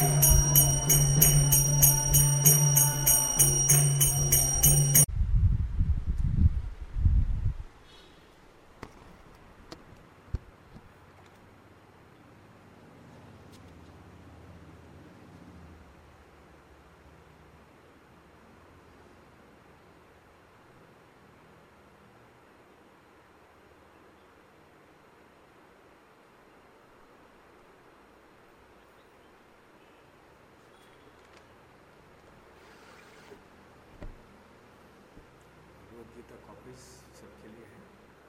Gita copies सबके लिए है।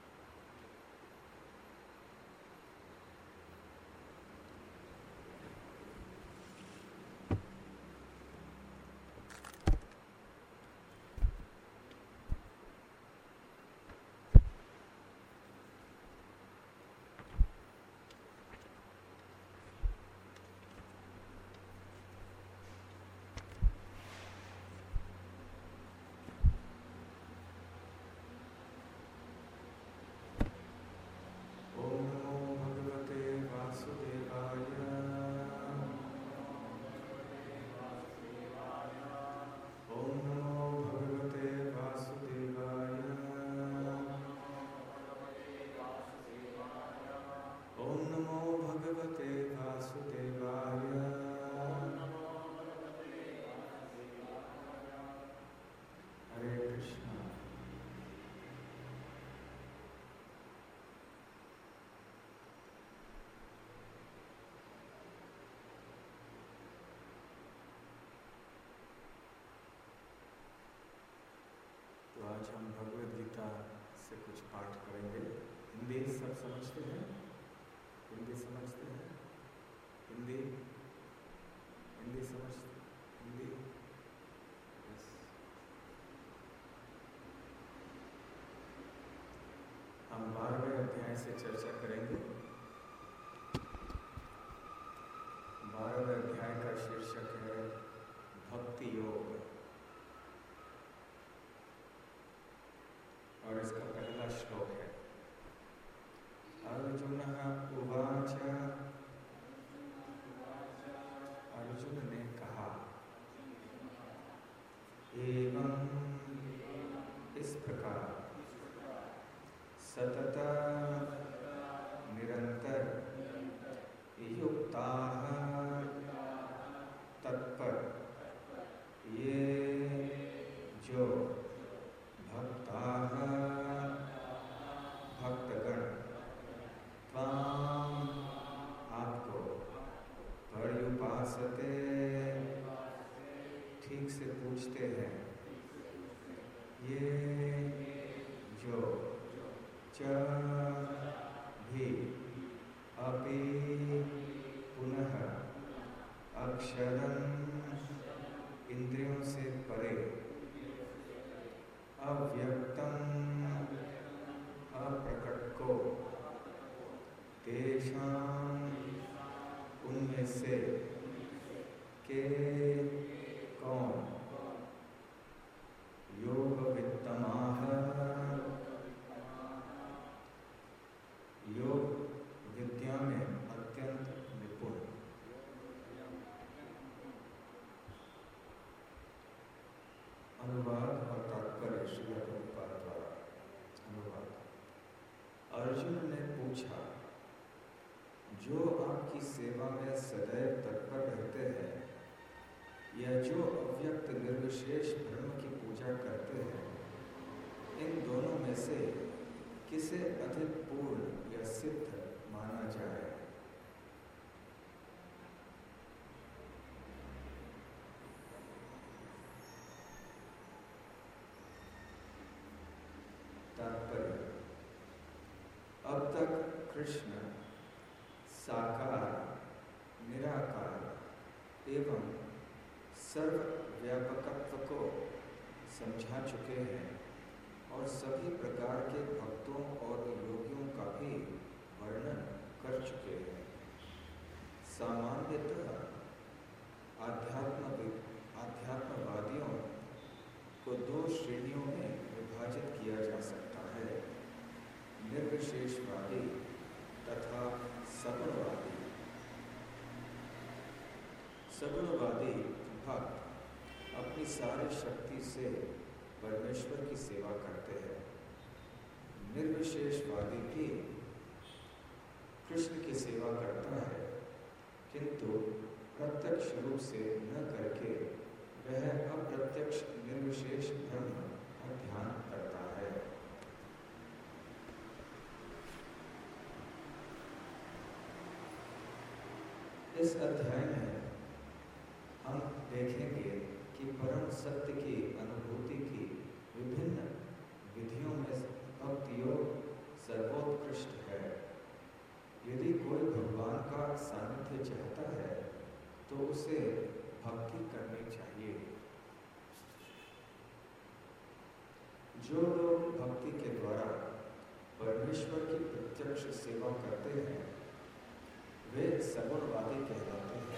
आज हम भगवद गीता से कुछ पाठ करेंगे। हिंदी सब समझते हैं? हिंदी समझते हैं? हिंदी हिंदी समझते? हिंदी यस। हम 12वें अध्याय से चर्चा करेंगे। 12वें अध्याय का शीर्षक है भक्ति योग और इसका पहला श्लोक है अर्जुनः उवाच। अर्जुन ने कहा, एवं इस प्रकार सतत निरंतर युक्ताः तत्पर ये जो भक्ताः भक्तगण त्वां आपको पर्युपासते ठीक से पूछते हैं, ये जो च भी अपि पुनः अक्षरं इंद्रियों से परे अव्यक्तम अप्रकट को तेषां उनमें से के कौन योग वित्तमाह योग विद्या में अत्यंत निपुण। अनुवाद और तात्पर्य श्रील प्रभुपाद द्वारा। अनुवाद। अर्जुन ने पूछा, जो आपकी सेवा में सदैव तत्पर रहते हैं या जो अव्यक्त निर्विशेष ब्रह्म की पूजा करते हैं, इन दोनों में से किसे अधिक पूर्ण या सिद्ध माना जाए? तात्पर्य। अब तक कृष्ण साकार, निराकार एवं सर्वव्यापकत्व को समझा चुके हैं और सभी प्रकार के भक्तों और योगियों का भी वर्णन कर चुके हैं। सामान्यतः आध्यात्मवादियों को दो श्रेणियों में विभाजित किया जा सकता है, निर्विशेषवादी तथा सगुणवादी। सगुणवादी भक्त अपनी सारी शक्ति से परमेश्वर की सेवा करते हैं। निर्विशेषवादी भी कृष्ण की सेवा करता है, किंतु प्रत्यक्ष रूप से न करके वह अप्रत्यक्ष निर्विशेष ब्रह्म का ध्यान करता है। इस अध्याय में हम देखेंगे कि परम सत्य की अनुभूति की विभिन्न विधियों में भक्ति योग सर्वोत्कृष्ट है। यदि कोई भगवान का सानिध्य चाहता है तो उसे भक्ति करनी चाहिए। जो लोग भक्ति के द्वारा परमेश्वर की प्रत्यक्ष सेवा करते हैं वे सगुणवादी कहलाते हैं।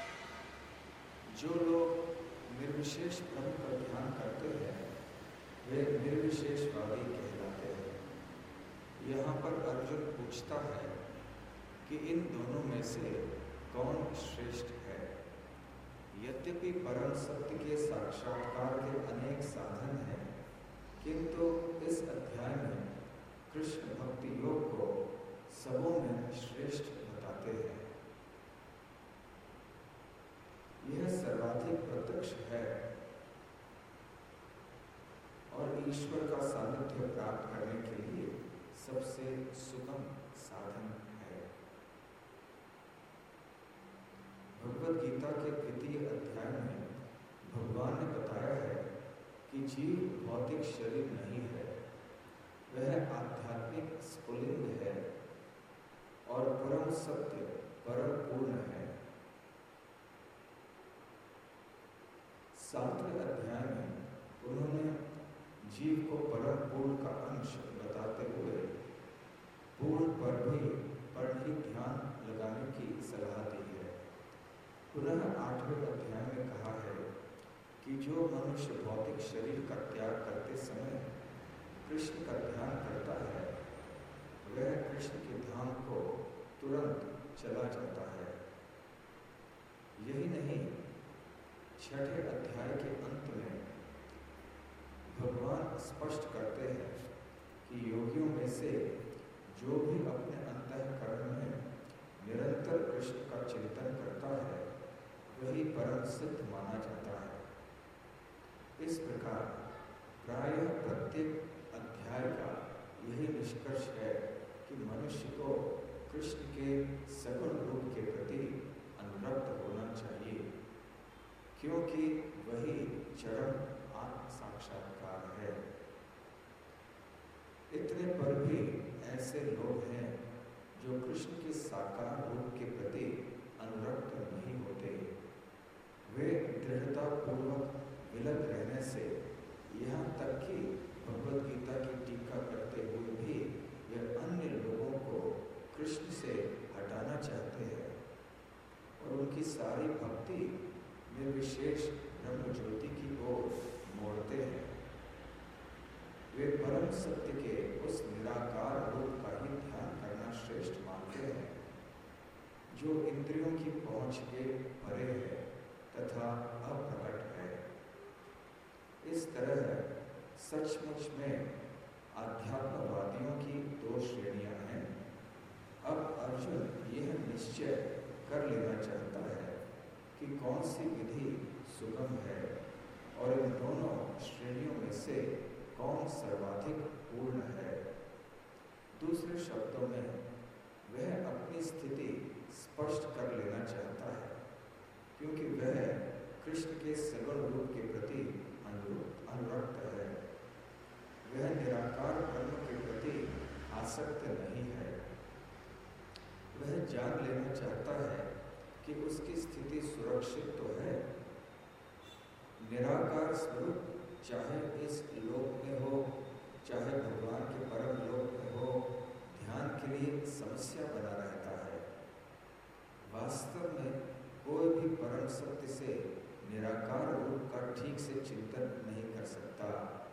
जो लोग निर्विशेष ब्रह्म पर ध्यान करते हैं वे निर्विशेषवादी कहलाते हैं। यहाँ पर अर्जुन पूछता है कि इन दोनों में से कौन श्रेष्ठ है। यद्यपि परम सत्य के साक्षात्कार के अनेक साधन हैं, किंतु इस अध्याय में कृष्ण भक्ति योग को सबों में श्रेष्ठ बताते हैं। यह सर्वाधिक प्रत्यक्ष है और ईश्वर का सानिध्य प्राप्त करने के लिए सबसे सुगम साधन है। भगवद गीता के द्वितीय अध्याय में भगवान ने बताया है कि जीव भौतिक शरीर नहीं है, वह आध्यात्मिक स्फुलिंग है और परम सत्य परम पूर्ण है। 7वें अध्याय में उन्होंने जीव को परम पूर्ण का अंश बताते हुए पूर्ण पर ही ध्यान लगाने की सलाह दी है। पुनः 8वें अध्याय में कहा है कि जो मनुष्य भौतिक शरीर का त्याग करते समय कृष्ण का ध्यान करता है वह कृष्ण के धाम को तुरंत चला जाता है। यही नहीं, 6ठे अध्याय के अंत में भगवान स्पष्ट करते हैं कि योगियों में से जो भी अपने अंतःकरण में निरंतर कृष्ण का चिंतन करता है वही परम सिद्ध माना जाता है। इस प्रकार प्रायः प्रत्येक अध्याय का यही निष्कर्ष है कि मनुष्य को कृष्ण के सगुण रूप के प्रति अनुरक्त होना चाहिए, क्योंकि वही चरम आत्म साक्षात्कार है। इतने पर भी ऐसे लोग हैं जो कृष्ण के साकार रूप के प्रति अनुरक्त नहीं होते। वे दृढ़ता पूर्वक विलग रहने से यहाँ तक कि भगवद गीता की टीका करते हुए भी वे अन्य लोगों को कृष्ण से हटाना चाहते हैं और उनकी सारी भक्ति निर्विशेष ब्रह्म ज्योति की ओर मोड़ते हैं। वे परम सत्य के उस निराकार रूप का ही ध्यान करना श्रेष्ठ मानते हैं जो इंद्रियों की पहुंच के परे है तथा अप्रकट है। इस तरह सचमुच में आध्यात्मवादियों की 2 श्रेणियां हैं। अब अर्जुन यह निश्चय कर लेना चाहता है कि कौन सी विधि सुगम है और इन दोनों श्रेणियों में से कौन सर्वाधिक पूर्ण है। दूसरे शब्दों में वह अपनी स्थिति स्पष्ट कर लेना चाहता है, क्योंकि वह कृष्ण के सगुण रूप के प्रति अनुरक्त है। वह निराकार ब्रह्म के प्रति आसक्त नहीं है। वह जान लेना चाहता है कि उसकी स्थिति सुरक्षित तो है। निराकार स्वरूप चाहे इस लोक में हो चाहे भगवान के परम लोक में हो, ध्यान के लिए समस्या बना रहता है। वास्तव में कोई भी परम सत्य से निराकार रूप का ठीक से चिंतन नहीं कर सकता।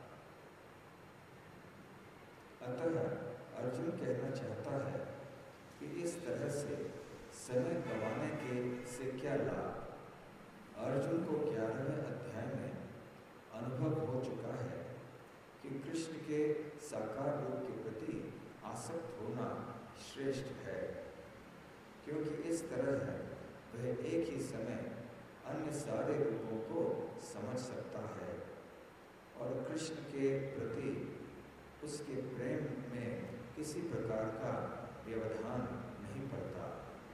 अतः अर्जुन कहना चाहता है कि इस तरह से समय गंवाने के से क्या लाभ, अर्जुन को 11वें अध्याय में अनुभव हो चुका है कि कृष्ण के साकार रूप के प्रति आसक्त होना श्रेष्ठ है, क्योंकि इस तरह वह एक ही समय अन्य सारे रूपों को समझ सकता है और कृष्ण के प्रति उसके प्रेम में किसी प्रकार का व्यवधान नहीं पड़ता।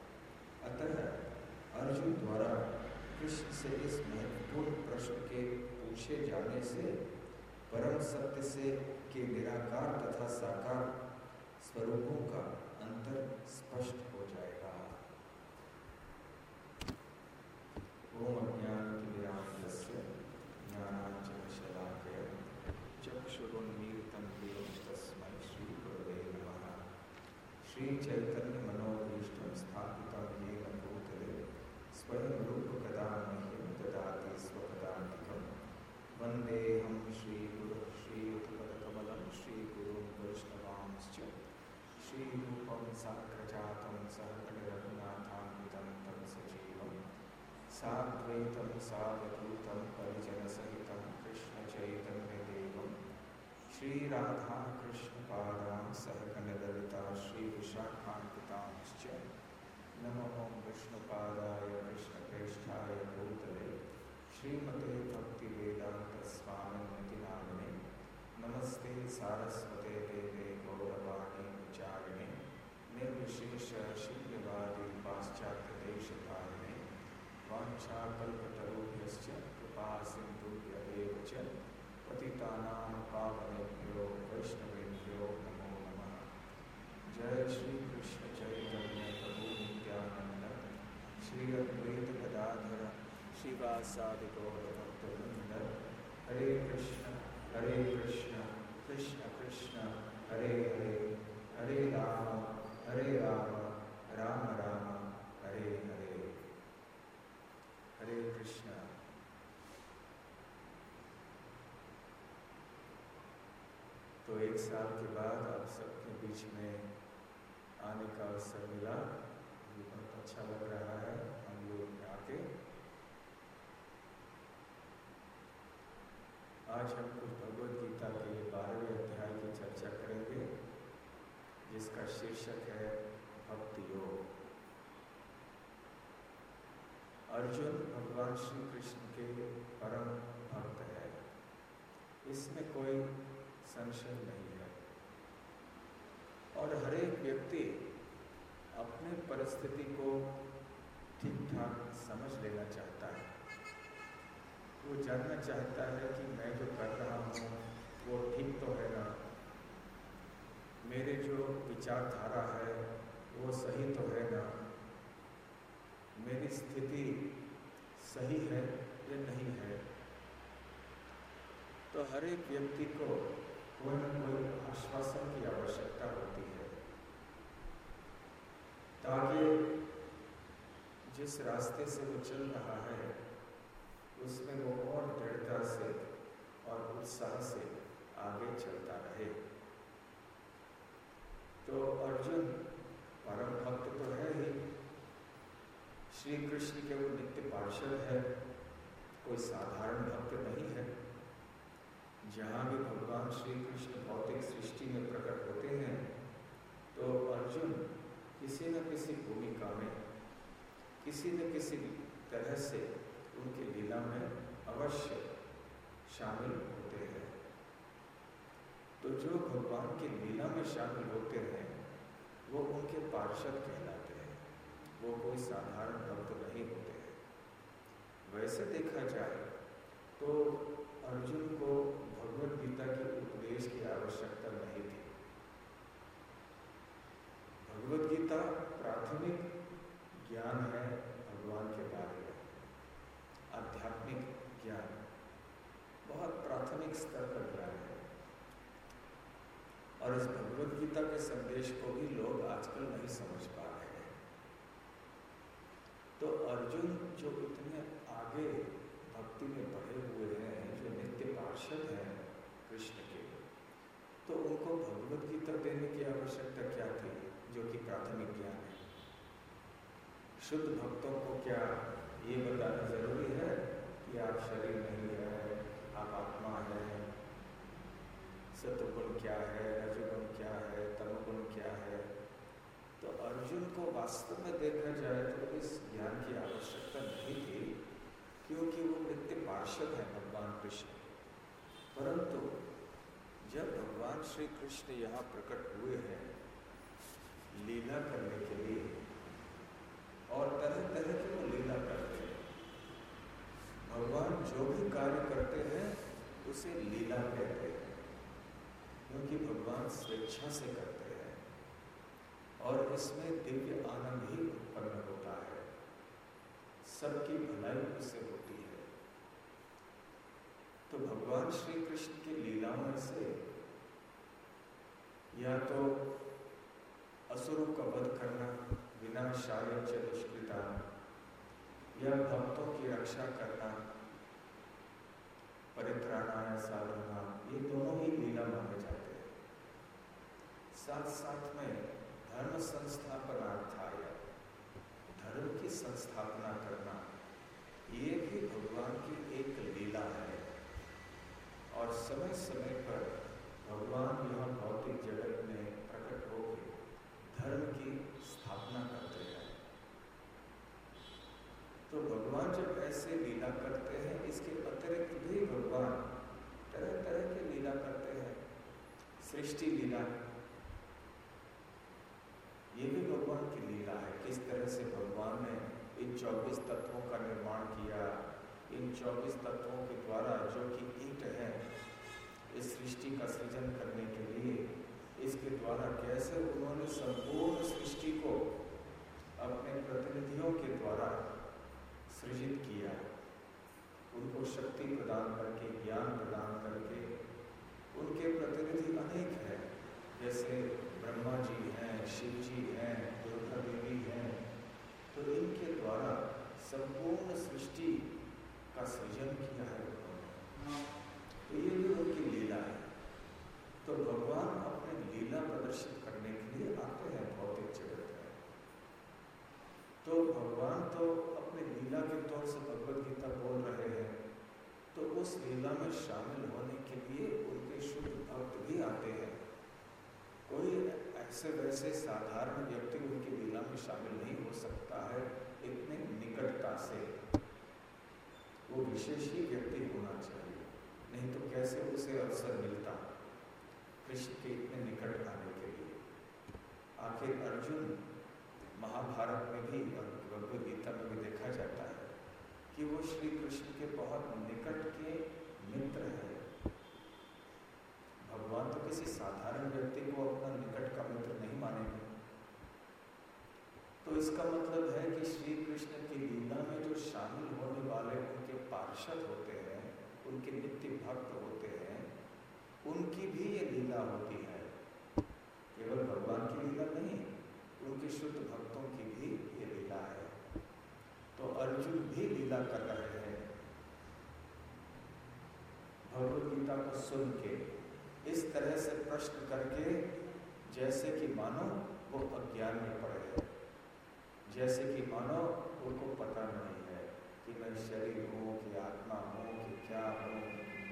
अतः अर्जुन द्वारा कृष्ण से इस महत्वपूर्ण प्रश्न के पूछे जाने से परम सत्य से के निराकार तथा साकार स्वरूपों का अंतर स्पष्ट हो जाएगा। ओम अज्ञानतिमिरान्धस्य ज्ञानाञ्जनशलाकया चक्षुरुन्मीलितं येन तस्मै श्रीगुरवे नमः। श्रीचैतन्यमनोभीष्टं स्थापितं येन भूतले स्वयं रूपकदा मह्यं ददाति स्वपदान्तिकम्। वन्देऽहं श्रीगुरुं श्रीयुतपदकमलं श्रीगुरुं वैष्णवांश्च श्रीरूपं साग्रजातं सहगणरघुनाथान्वितं तं सजीवं साद्वैतं सावधूतं परिजनसहितं कृष्णचैतन्यदेवं श्रीराधाकृष्णपादां सहगणललिता श्रीविशाखान्वितांश्च नमो विष्णुपादाय कृष्णप्रेष्ठाय भूतले श्रीमते भक्तिवेदान्तस्वामिनिति नामिने नमस्ते सारस्वते देवे गौरवाणी विचारिणे निर्विशेष शून्यवादी पाश्चात्यदेशकारिणे वाञ्छाकल्पतरुभ्यश्च कृपा सिन्धुभ्येव च पतितानां पावनेभ्यो वैष्णवेभ्यो नमो नमः। जय श्री कृष्ण चैतन्य प्रभु नित्यानंद श्री अद्वैत गदाधर शिवासादि गौरभक्तवृंद। हरे कृष्ण कृष्ण कृष्ण हरे हरे, हरे राम राम राम हरे हरे। हरे कृष्ण। तो एक साल के बाद आप सबके बीच में आने का अवसर मिला, ये बहुत अच्छा लग रहा है हम लोग आके। आज हम कुछ भगवद गीता के 12वें अध्याय की चर्चा करेंगे, जिसका शीर्षक है भक्ति योग। अर्जुन भगवान श्री कृष्ण के परम भक्त है, इसमें कोई संशय नहीं है। और हर एक व्यक्ति अपने परिस्थिति को ठीक ठाक समझ लेना चाहता है। वो जानना चाहता है कि मैं जो कर रहा हूँ वो ठीक तो है ना, मेरे जो विचारधारा है वो सही तो है ना, मेरी स्थिति सही है या नहीं है। तो हर एक व्यक्ति को कोई न कोई आश्वासन की आवश्यकता होती है, ताकि जिस रास्ते से वो चल रहा है उसमें वो और दृढ़ता से और उत्साह से आगे चलता रहे। तो अर्जुन परम भक्त तो है ही, श्री कृष्ण के वो नित्य पार्षद है, कोई साधारण भक्त नहीं है। जहाँ भी भगवान श्री कृष्ण भौतिक सृष्टि में प्रकट होते हैं तो अर्जुन किसी न किसी भूमिका में, किसी न किसी तरह से उनकी लीला में अवश्य शामिल होते हैं। तो जो भगवान की लीला में शामिल होते हैं वो उनके पार्षद कहलाते हैं, वो कोई साधारण भक्त नहीं होते हैं। वैसे देखा जाए तो अर्जुन को भगवद गीता के उपदेश की आवश्यकता नहीं थी। भगवद गीता प्राथमिक ज्ञान है भगवान के बारे में, आध्यात्मिक ज्ञान, बहुत प्राथमिक स्तर का ज्ञान है। और इस भगवद गीता के संदेश को भी लोग आजकल नहीं समझ पा रहे हैं। तो अर्जुन जो इतने आगे भक्ति में बढ़े हुए हैं, जो नित्य पार्षद हैं कृष्ण के, तो उनको भगवद गीता देने की आवश्यकता क्या थी, जो कि प्राथमिक ज्ञान है। शुद्ध भक्तों को क्या ये बताना जरूरी है कि आप शरीर नहीं है, आप आत्मा है, सत्वगुण क्या है, रजोगुण क्या है, तमोगुण क्या है। तो अर्जुन को वास्तव में देखा जाए तो इस ज्ञान की आवश्यकता नहीं थी, क्योंकि वो नित्य पार्षद है भगवान कृष्ण। परंतु जब भगवान श्री कृष्ण यहाँ प्रकट हुए हैं लीला करने के लिए, और तरह तरह की वो लीला करते हैं, भगवान जो भी कार्य करते हैं उसे लीला कहते हैं, क्योंकि भगवान स्वेच्छा से करते हैं और इसमें दिव्य आनंद ही उत्पन्न होता है, सबकी भलाई उससे होती है। तो भगवान श्री कृष्ण की लीलाओं में से या तो असुरों का वध करना, विनाशाय च दुष्कृता, या भक्तों की रक्षा करना, परित्राणाय साधना, ये दोनों ही लीला माने जाते हैं। साथ साथ में धर्म संस्थापनार्थाय, धर्म की संस्थापना करना, ये भी भगवान की एक लीला है। और समय समय पर भगवान यह भौतिक जगत में प्रकट होकर धर्म की स्थापना करते हैं। तो भगवान जब ऐसे लीला करते हैं, इसके अतिरिक्त भी भगवान तरह तरह की लीला करते हैं। सृष्टि लीला, ये भी भगवान की लीला है। किस तरह से भगवान ने इन 24 तत्वों का निर्माण किया, इन 24 तत्वों के द्वारा जो कि ईंट है इस सृष्टि का सृजन करने के लिए, इसके द्वारा कैसे उन्होंने संपूर्ण सृष्टि को अपने प्रतिनिधियों के द्वारा सृजित किया, उनको शक्ति प्रदान करके, ज्ञान प्रदान करके। उनके प्रतिनिधि अनेक हैं, जैसे ब्रह्मा जी हैं, शिव जी हैं, दुर्गा देवी हैं। तो इनके द्वारा संपूर्ण सृष्टि का सृजन किया है उन्होंने। तो ये भी उनकी लीला है। तो भगवान अपने लीला प्रदर्शित करने के लिए आते हैं भौतिक जगत में। तो भगवान तो अपने लीला के तौर से भगवद गीता बोल रहे हैं, तो उस लीला में शामिल होने के लिए उनके शुद्ध भक्त भी आते हैं। कोई ऐसे वैसे साधारण व्यक्ति उनकी लीला में शामिल नहीं हो सकता है, इतने निकटता से। वो विशेष ही व्यक्ति होना चाहिए, नहीं तो कैसे उसे अवसर मिलता कृष्ण के इतने निकट आने के लिए। आखिर अर्जुन महाभारत में भी और भगवद गीता में भी देखा जाता है कि वो श्री कृष्ण के बहुत निकट के मित्र हैं। भगवान तो किसी साधारण व्यक्ति को अपना निकट का मित्र नहीं मानेंगे। तो इसका मतलब है कि श्री कृष्ण की लीला में जो शामिल होने वाले उनके पार्षद होते हैं, उनके नित्य भक्त होते हैं, उनकी भी ये लीला होती है। केवल भगवान की लीला नहीं, उनके शुद्ध भक्तों की भी ये लीला है। तो अर्जुन भी लीला कर रहे हैं। भगवद गीता को सुन के इस तरह से प्रश्न करके, जैसे कि मानो वो अज्ञान में पड़े हैं, जैसे कि मानो उनको पता नहीं है कि मैं शरीर हूँ कि आत्मा हूँ कि क्या हूँ।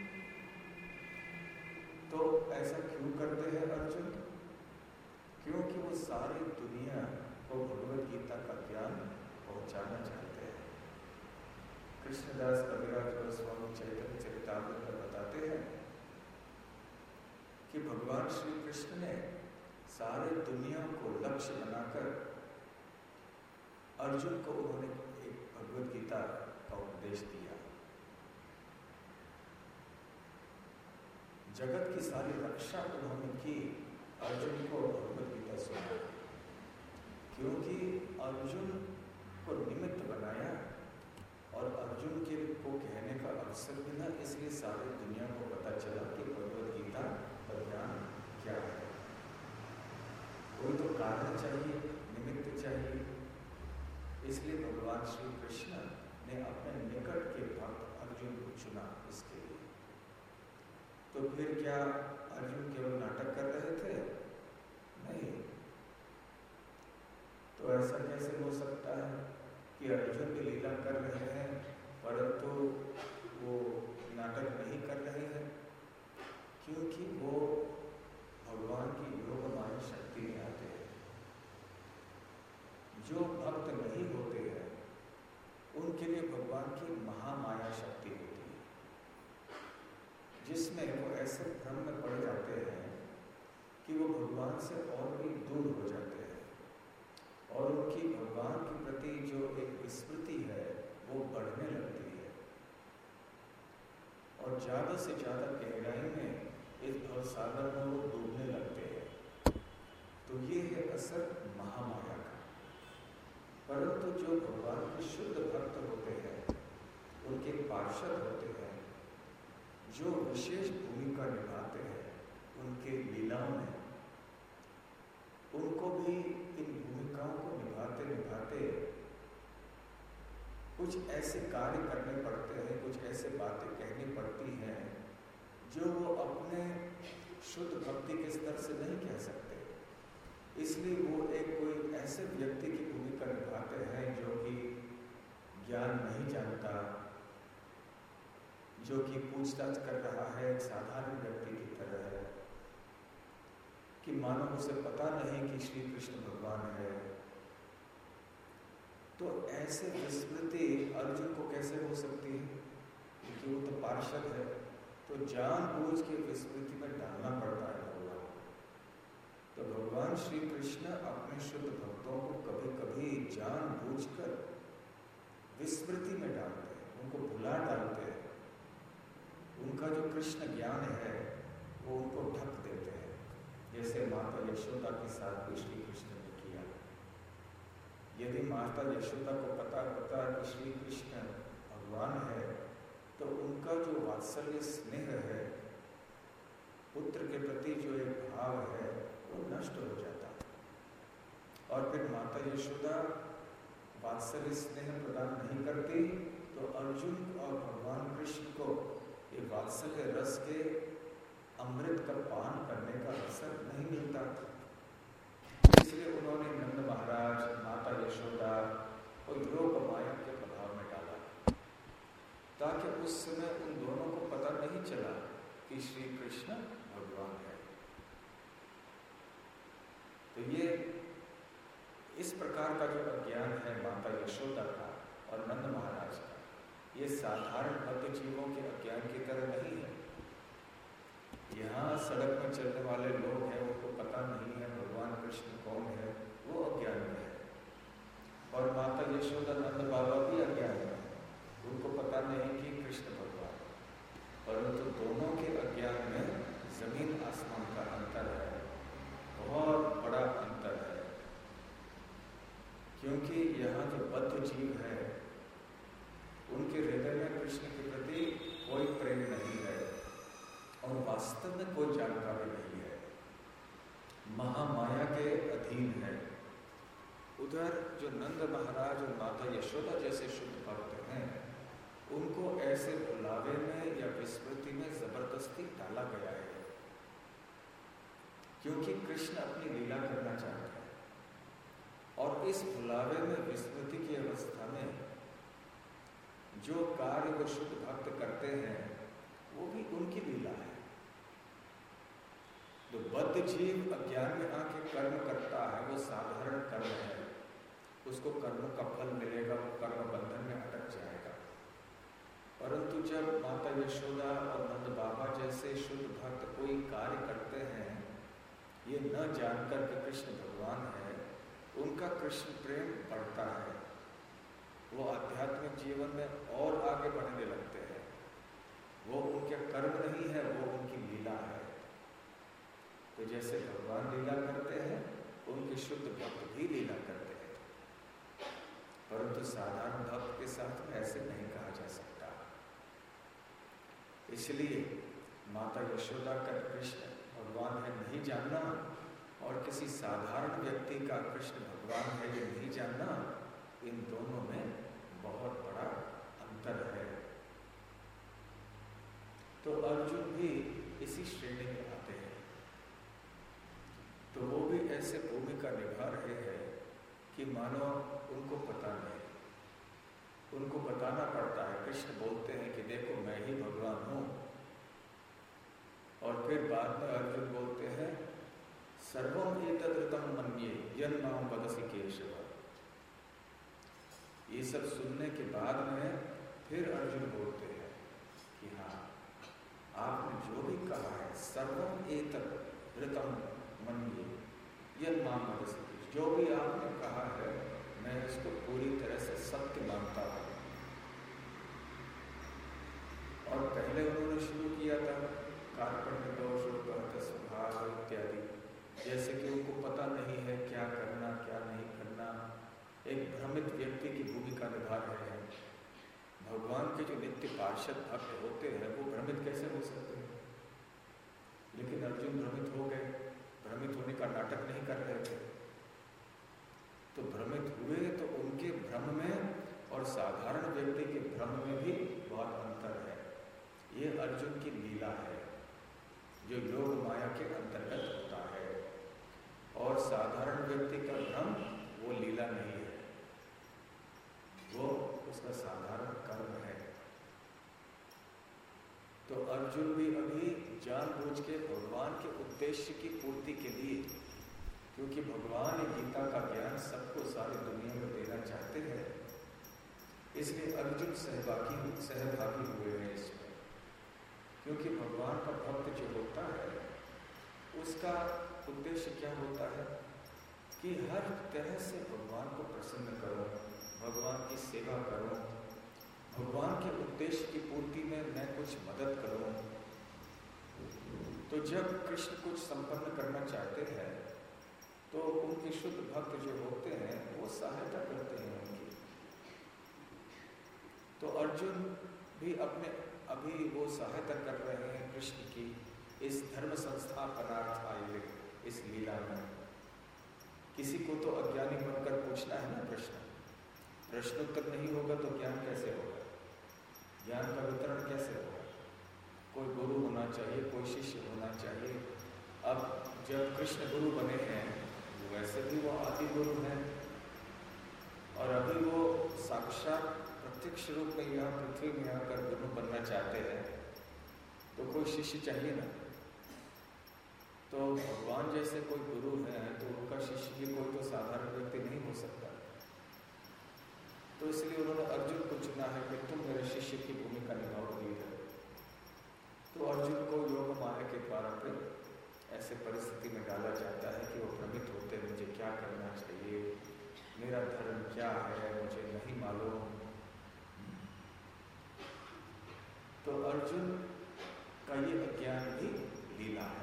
तो ऐसा क्यों करते हैं अर्जुन? क्योंकि वो सारी दुनिया को भगवद गीता का ज्ञान पहुँचाना चाहते हैं। कृष्णदास कविराज गोस्वामी चैतन्य चरितामृत में बताते हैं कि भगवान श्री कृष्ण ने सारे दुनिया को लक्ष्य बनाकर अर्जुन को उन्होंने एक भगवद गीता का उपदेश दिया। जगत की सारी रक्षा उन्होंने की, अर्जुन को भगवद गीता सुना, क्योंकि अर्जुन को निमित्त बनाया और अर्जुन के को कहने का अवसर मिला। इसलिए सारी दुनिया को पता चला कि भगवद गीता का ज्ञान क्या है। कोई तो कारण चाहिए, निमित्त चाहिए। इसलिए भगवान श्री कृष्ण ने अपने निकट के भक्त अर्जुन को चुना इसके लिए। तो फिर क्या अर्जुन केवल नाटक कर रहे थे? नहीं। तो ऐसा कैसे हो सकता है कि अर्जुन भी लीला कर रहे हैं, परंतु नाटक नहीं कर रहे हैं, क्योंकि वो भगवान की योगमाया शक्ति में आते हैं। जो भक्त नहीं होते हैं उनके लिए भगवान की महामाया शक्ति होती है, जिसमें वो ऐसे भ्रम में पड़ जाते हैं कि वो भगवान से और भी दूर हो जाते हैं और उनकी भगवान के प्रति जो एक स्मृति है वो बढ़ने लगती है और ज़्यादा से ज़्यादा गहराई में इस भवसागर में वो डूबने लगते हैं। तो ये है असर महामाया का। परंतु जो भगवान के शुद्ध भक्त होते हैं, उनके पार्षद होते हैं, जो विशेष भूमिका निभाते हैं उनके लीलाओं में, उनको भी इन भूमिकाओं को निभाते निभाते कुछ ऐसे कार्य करने पड़ते हैं, कुछ ऐसे बातें कहनी पड़ती हैं जो वो अपने शुद्ध भक्ति के स्तर से नहीं कह सकते। इसलिए वो एक कोई ऐसे व्यक्ति की भूमिका निभाते हैं जो कि ज्ञान नहीं जानता, जो कि पूछताछ कर रहा है एक साधारण व्यक्ति की तरह है, कि मानो उसे पता नहीं कि श्री कृष्ण भगवान है। तो ऐसे विस्मृति अर्जुन को कैसे हो सकती है, क्योंकि वो तो पार्षद है, तो जानबूझ के विस्मृति में डालना पड़ता है भगवान। तो भगवान श्री कृष्ण अपने शुद्ध भक्तों को कभी कभी जानबूझकर विस्मृति में डालते हैं, उनको भुला डालते हैं। उनका जो कृष्ण ज्ञान है वो उनको ढक देते हैं, जैसे माता यशोदा के साथ भी श्री कृष्ण ने किया। यदि माता यशोदा को पता होता कि श्री कृष्ण भगवान है, तो उनका जो वात्सल्य स्नेह है, पुत्र के प्रति जो एक भाव है, वो नष्ट हो जाता। और फिर माता यशोदा वात्सल्य स्नेह प्रदान नहीं करती, तो अर्जुन और भगवान कृष्ण को ये वात्सल्य रस के अमृत का पान करने का अवसर नहीं मिलता। इसलिए उन्होंने नंद महाराज, माता यशोदा और योग माया के प्रभाव में डाला, ताकि उस समय उन दोनों को पता नहीं चला कि श्री कृष्ण भगवान है। तो ये इस प्रकार का जो अज्ञान है माता यशोदा का और नंद महाराज का, ये साधारण भक्त जीवों के अज्ञान की तरह नहीं है। यहाँ सड़क में चलने वाले लोग हैं, उनको पता नहीं है भगवान कृष्ण कौन है, वो अज्ञान में है। और माता यशोदा नंद बाबा भी अज्ञान में है, उनको पता नहीं कि कृष्ण भगवान। परंतु दोनों के अज्ञान में जमीन आसमान का अंतर है, बहुत बड़ा अंतर है। क्योंकि यहाँ जो बद्ध जीव है, उनके हृदय में कृष्ण के प्रति कोई प्रेम नहीं है और वास्तव में कोई जानकारी नहीं है, महामाया के अधीन है। उधर जो नंद महाराज और माता यशोदा जैसे शुद्ध भक्त हैं, उनको ऐसे भुलावे में या विस्मृति में जबरदस्ती डाला गया है, क्योंकि कृष्ण अपनी लीला करना चाहते हैं। और इस भुलावे में विस्मृति की अवस्था में जो कार्य वो शुद्ध भक्त करते हैं, वो भी उनकी लीला है। जो बद्ध जीव अज्ञान में आके कर्म करता है, वो साधारण कर्म है, उसको कर्म का फल मिलेगा, वो कर्म बंधन में अटक जाएगा। परंतु जब माता यशोदा और नंद बाबा जैसे शुद्ध भक्त कोई कार्य करते हैं, ये न जानकर कि कृष्ण भगवान है, उनका कृष्ण प्रेम बढ़ता है, वो आध्यात्मिक जीवन में और आगे बढ़ने लगते हैं। वो उनके कर्म नहीं है, वो उनकी लीला है। तो जैसे भगवान लीला करते हैं, उनके शुद्ध भक्त भी लीला करते हैं। परंतु साधारण भक्त के साथ में ऐसे नहीं कहा जा सकता। इसलिए माता यशोदा का कृष्ण भगवान है नहीं जानना और किसी साधारण व्यक्ति का कृष्ण भगवान है ये नहीं जानना, इन दोनों में बहुत बड़ा अंतर है। तो अर्जुन भी इसी श्रेणी में आते हैं। तो वो भी ऐसे भूमिका निभा रहे हैं कि मानो उनको पता नहीं, उनको बताना पड़ता है। कृष्ण बोलते हैं कि देखो मैं ही भगवान हूँ। और फिर बाद में अर्जुन बोलते हैं सर्वम एतद् मन्ये यन्माम वदसि केशव। ये सब सुनने के बाद में फिर अर्जुन बोलते हैं कि हाँ, आपने जो भी कहा है सर्वम एतद् मन्ये यन्माम वदसि केशव, जो भी आपने कहा है मैं इसको पूरी तरह से सत्य मानता हूँ। और पहले उन्होंने शुरू किया था कार्पण्य दोष स्वभाव इत्यादि, जैसे कि उनको पता नहीं है क्या करना क्या नहीं करना, एक भ्रमित व्यक्ति की भूमिका निभा रहे हैं। भगवान के जो नित्य पार्षद भक्त होते हैं वो भ्रमित कैसे हो सकते हैं? लेकिन अर्जुन भ्रमित हो गए, भ्रमित होने का नाटक नहीं कर रहे थे। तो भ्रमित हुए तो उनके भ्रम में और साधारण व्यक्ति के भ्रम में भी बहुत अंतर है। ये अर्जुन की लीला है जो योग माया के अंतर्गत होता है, और साधारण व्यक्ति का भ्रम वो लीला नहीं है, वो उसका साधारण कर्म है। तो अर्जुन भी अभी जानबूझ के भगवान के उद्देश्य की पूर्ति के लिए, क्योंकि भगवान गीता का ज्ञान सबको सारी दुनिया में देना चाहते हैं, इसलिए अर्जुन सहभागी हुए हैं इसमें। क्योंकि भगवान का भक्त जो होता है उसका उद्देश्य क्या होता है कि हर तरह से भगवान को प्रसन्न करो, भगवान की सेवा करो, भगवान के उद्देश्य की पूर्ति में मैं कुछ मदद करूं। तो जब कृष्ण कुछ संपन्न करना चाहते हैं तो उनके शुद्ध भक्त जो होते हैं वो सहायता करते हैं उनकी। तो अर्जुन भी अभी वो सहायता कर रहे हैं कृष्ण की इस धर्म संस्थापनार्थ आए इस लीला में। किसी को तो अज्ञानी बनकर पूछना है ना प्रश्नोत्तर नहीं होगा तो ज्ञान कैसे होगा, ज्ञान का वितरण कैसे होगा? कोई गुरु होना चाहिए, कोई शिष्य होना चाहिए। अब जब कृष्ण गुरु बने हैं वैसे भी वो आदि गुरु हैं, और अभी वो साक्षात प्रत्यक्ष रूप में यहाँ पृथ्वी में आकर गुरु बनना चाहते हैं, तो कोई शिष्य चाहिए ना। तो भगवान जैसे कोई गुरु है तो उनका शिष्य भी कोई तो साधारण व्यक्ति नहीं हो सकता। तो इसलिए उन्होंने अर्जुन को चुना है कि तुम मेरे शिष्य की भूमिका निभाओगे। तो अर्जुन को योग माया के द्वारा फिर ऐसे परिस्थिति में डाला जाता है कि वो भ्रमित होते हैं, मुझे क्या करना चाहिए, मेरा धर्म क्या है, मुझे नहीं मालूम। तो अर्जुन का ये अज्ञान भी लीला है।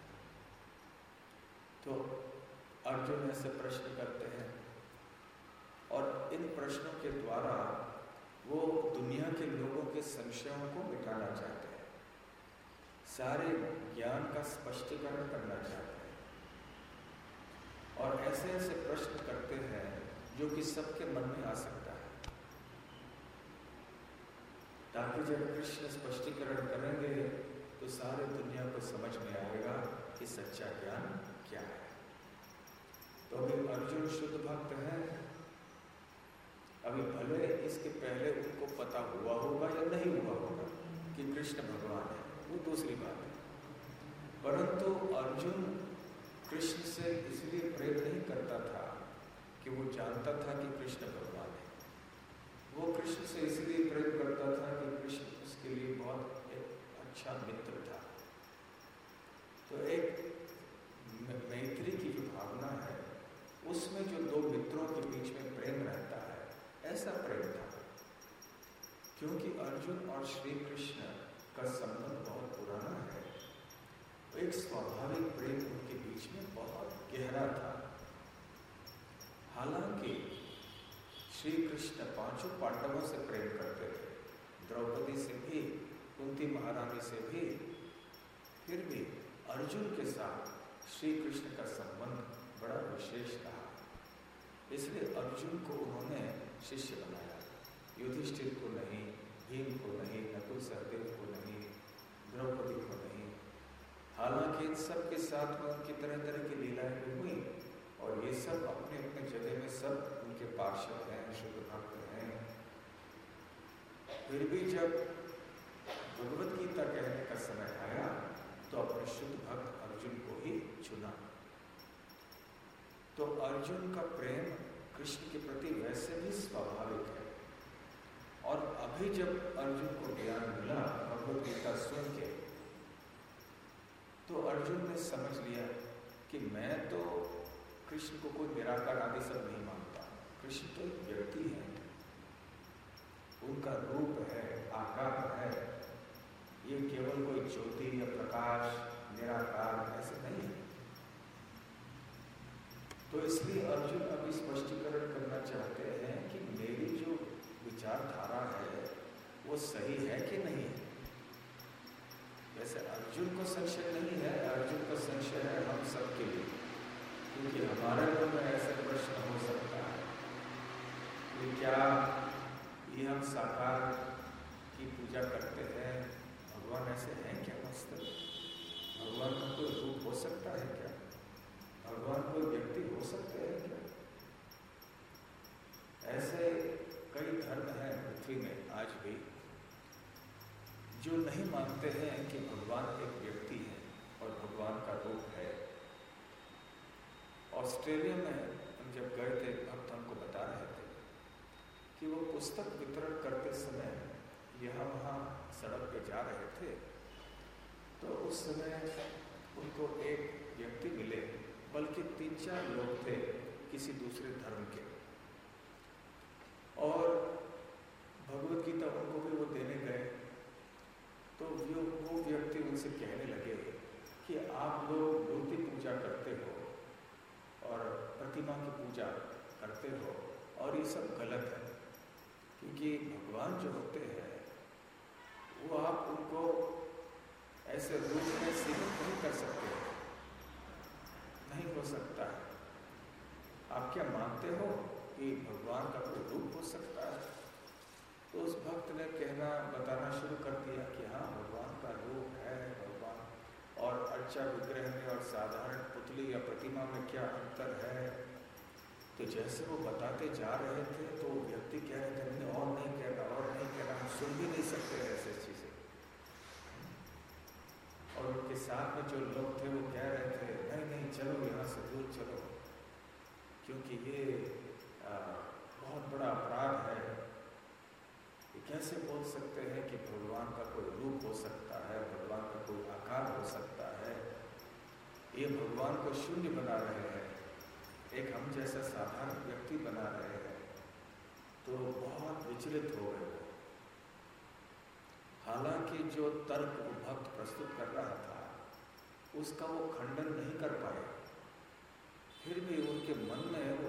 तो अर्जुन ऐसे प्रश्न करते हैं और इन प्रश्नों के द्वारा वो दुनिया के लोगों के संशयों को मिटाना चाहते हैं, सारे ज्ञान का स्पष्टीकरण करना चाहते हैं, और ऐसे ऐसे प्रश्न करते हैं जो कि सबके मन में आ सकता है, ताकि जब कृष्ण स्पष्टीकरण करेंगे तो सारे दुनिया को समझ में आएगा कि सच्चा ज्ञान क्या है। तो अभी अर्जुन शुद्ध भक्त हैं, अभी भले इसके पहले उनको पता हुआ होगा या नहीं हुआ होगा कि कृष्ण भगवान है, वो दूसरी बात है, परंतु अर्जुन कृष्ण से इसलिए प्रेम नहीं करता था कि वो जानता था कि कृष्ण भगवान है। वो कृष्ण से इसलिए प्रेम करता था कि कृष्ण उसके लिए बहुत एक अच्छा मित्र था। तो एक मैत्री की जो भावना है उसमें जो दो मित्रों के बीच में प्रेम रहता है, ऐसा प्रेम था। क्योंकि अर्जुन और श्री कृष्ण का संबंध बहुत पुराना है, तो एक स्वाभाविक प्रेम उनके बीच में बहुत गहरा था। हालांकि श्री कृष्ण पांचों पांडवों से प्रेम करते थे, द्रौपदी से भी, कुंती महारानी से भी, फिर भी अर्जुन के साथ श्री कृष्ण का संबंध बड़ा विशेष रहा। इसलिए अर्जुन को उन्होंने शिष्य बनाया, युधिष्ठिर को नहीं, भीम को नहीं, नकुल सहदेव को नहीं, द्रौपदी को नहीं। हालांकि इन सब के साथ में उनकी तरह तरह की लीलाएं भी हुई, और ये सब अपने अपने जगह में सब उनके पार्षद हैं, शुद्ध भक्त हैं। फिर भी जब भगवत गीता कहने का समय आया तो अपने शुद्ध भक्त अर्जुन को ही चुना। तो अर्जुन का प्रेम कृष्ण के प्रति वैसे भी स्वाभाविक है। और अभी जब अर्जुन को ज्ञान मिला भगवत गीता सुन के, तो अर्जुन ने समझ लिया कि मैं तो कृष्ण को कोई निराकार आदि सब नहीं मानता। कृष्ण तो एक व्यक्ति है, उनका रूप है, आकार है, ये केवल कोई ज्योति या प्रकाश निराकार ऐसे नहीं है। तो इसलिए अर्जुन अभी स्पष्टीकरण करना चाहते हैं कि मेरी जो विचारधारा है वो सही है कि नहीं है। वैसे अर्जुन को संशय नहीं है, अर्जुन का संशय है हम सबके लिए, क्योंकि हमारे मन में ऐसा प्रश्न हो सकता है कि क्या ये हम साकार की पूजा करते हैं, भगवान ऐसे हैं क्या? वास्तव भगवान का कोई रूप हो सकता है क्या? भगवान कोई व्यक्ति हो सकते हैं क्या? ऐसे कई धर्म हैं पृथ्वी में आज भी जो नहीं मानते हैं कि भगवान एक व्यक्ति है और भगवान का रूप है। ऑस्ट्रेलिया में हम जब गए थे, भक्त हमको बता रहे थे कि वो पुस्तक वितरण करते समय यहाँ वहाँ सड़क पे जा रहे थे, तो उस समय उनको एक व्यक्ति मिले, बल्कि 3-4 लोग थे किसी दूसरे धर्म के, और भगवत गीता उनको भी वो देने गए। तो वो व्यक्ति उनसे कहने लगे कि आप लोग मूर्ति पूजा करते हो और प्रतिमा की पूजा करते हो, और ये सब गलत है, क्योंकि भगवान जो होते हैं वो आप उनको ऐसे रूप में सीमित नहीं कर सकते, नहीं हो सकता है। आप क्या मानते हो कि भगवान का कोई रूप हो सकता है? तो उस भक्त ने बताना शुरू कर दिया कि हाँ, भगवान का रूप है, भगवान, और अच्छा विग्रह में और साधारण पुतली या प्रतिमा में क्या अंतर है। तो जैसे वो बताते जा रहे थे तो व्यक्ति कह रहे थे नहीं, और नहीं कहना, और नहीं कहना, हम सुन भी नहीं सकते ऐसे चीजें। और उनके साथ में जो लोग थे वो कह रहे थे नहीं नहीं, चलो यहाँ से दूर चलो, क्योंकि ये बहुत बड़ा अपराध है। ये कैसे बोल सकते हैं कि भगवान का कोई रूप हो सकता है, भगवान का कोई आकार हो सकता है? ये भगवान को शून्य बना रहे हैं, एक हम जैसा साधारण व्यक्ति बना रहे हैं। तो बहुत विचलित हो गए वो। हालांकि जो तर्क वो भक्त प्रस्तुत कर रहा था उसका वो खंडन नहीं कर पाए, फिर भी उनके मन में वो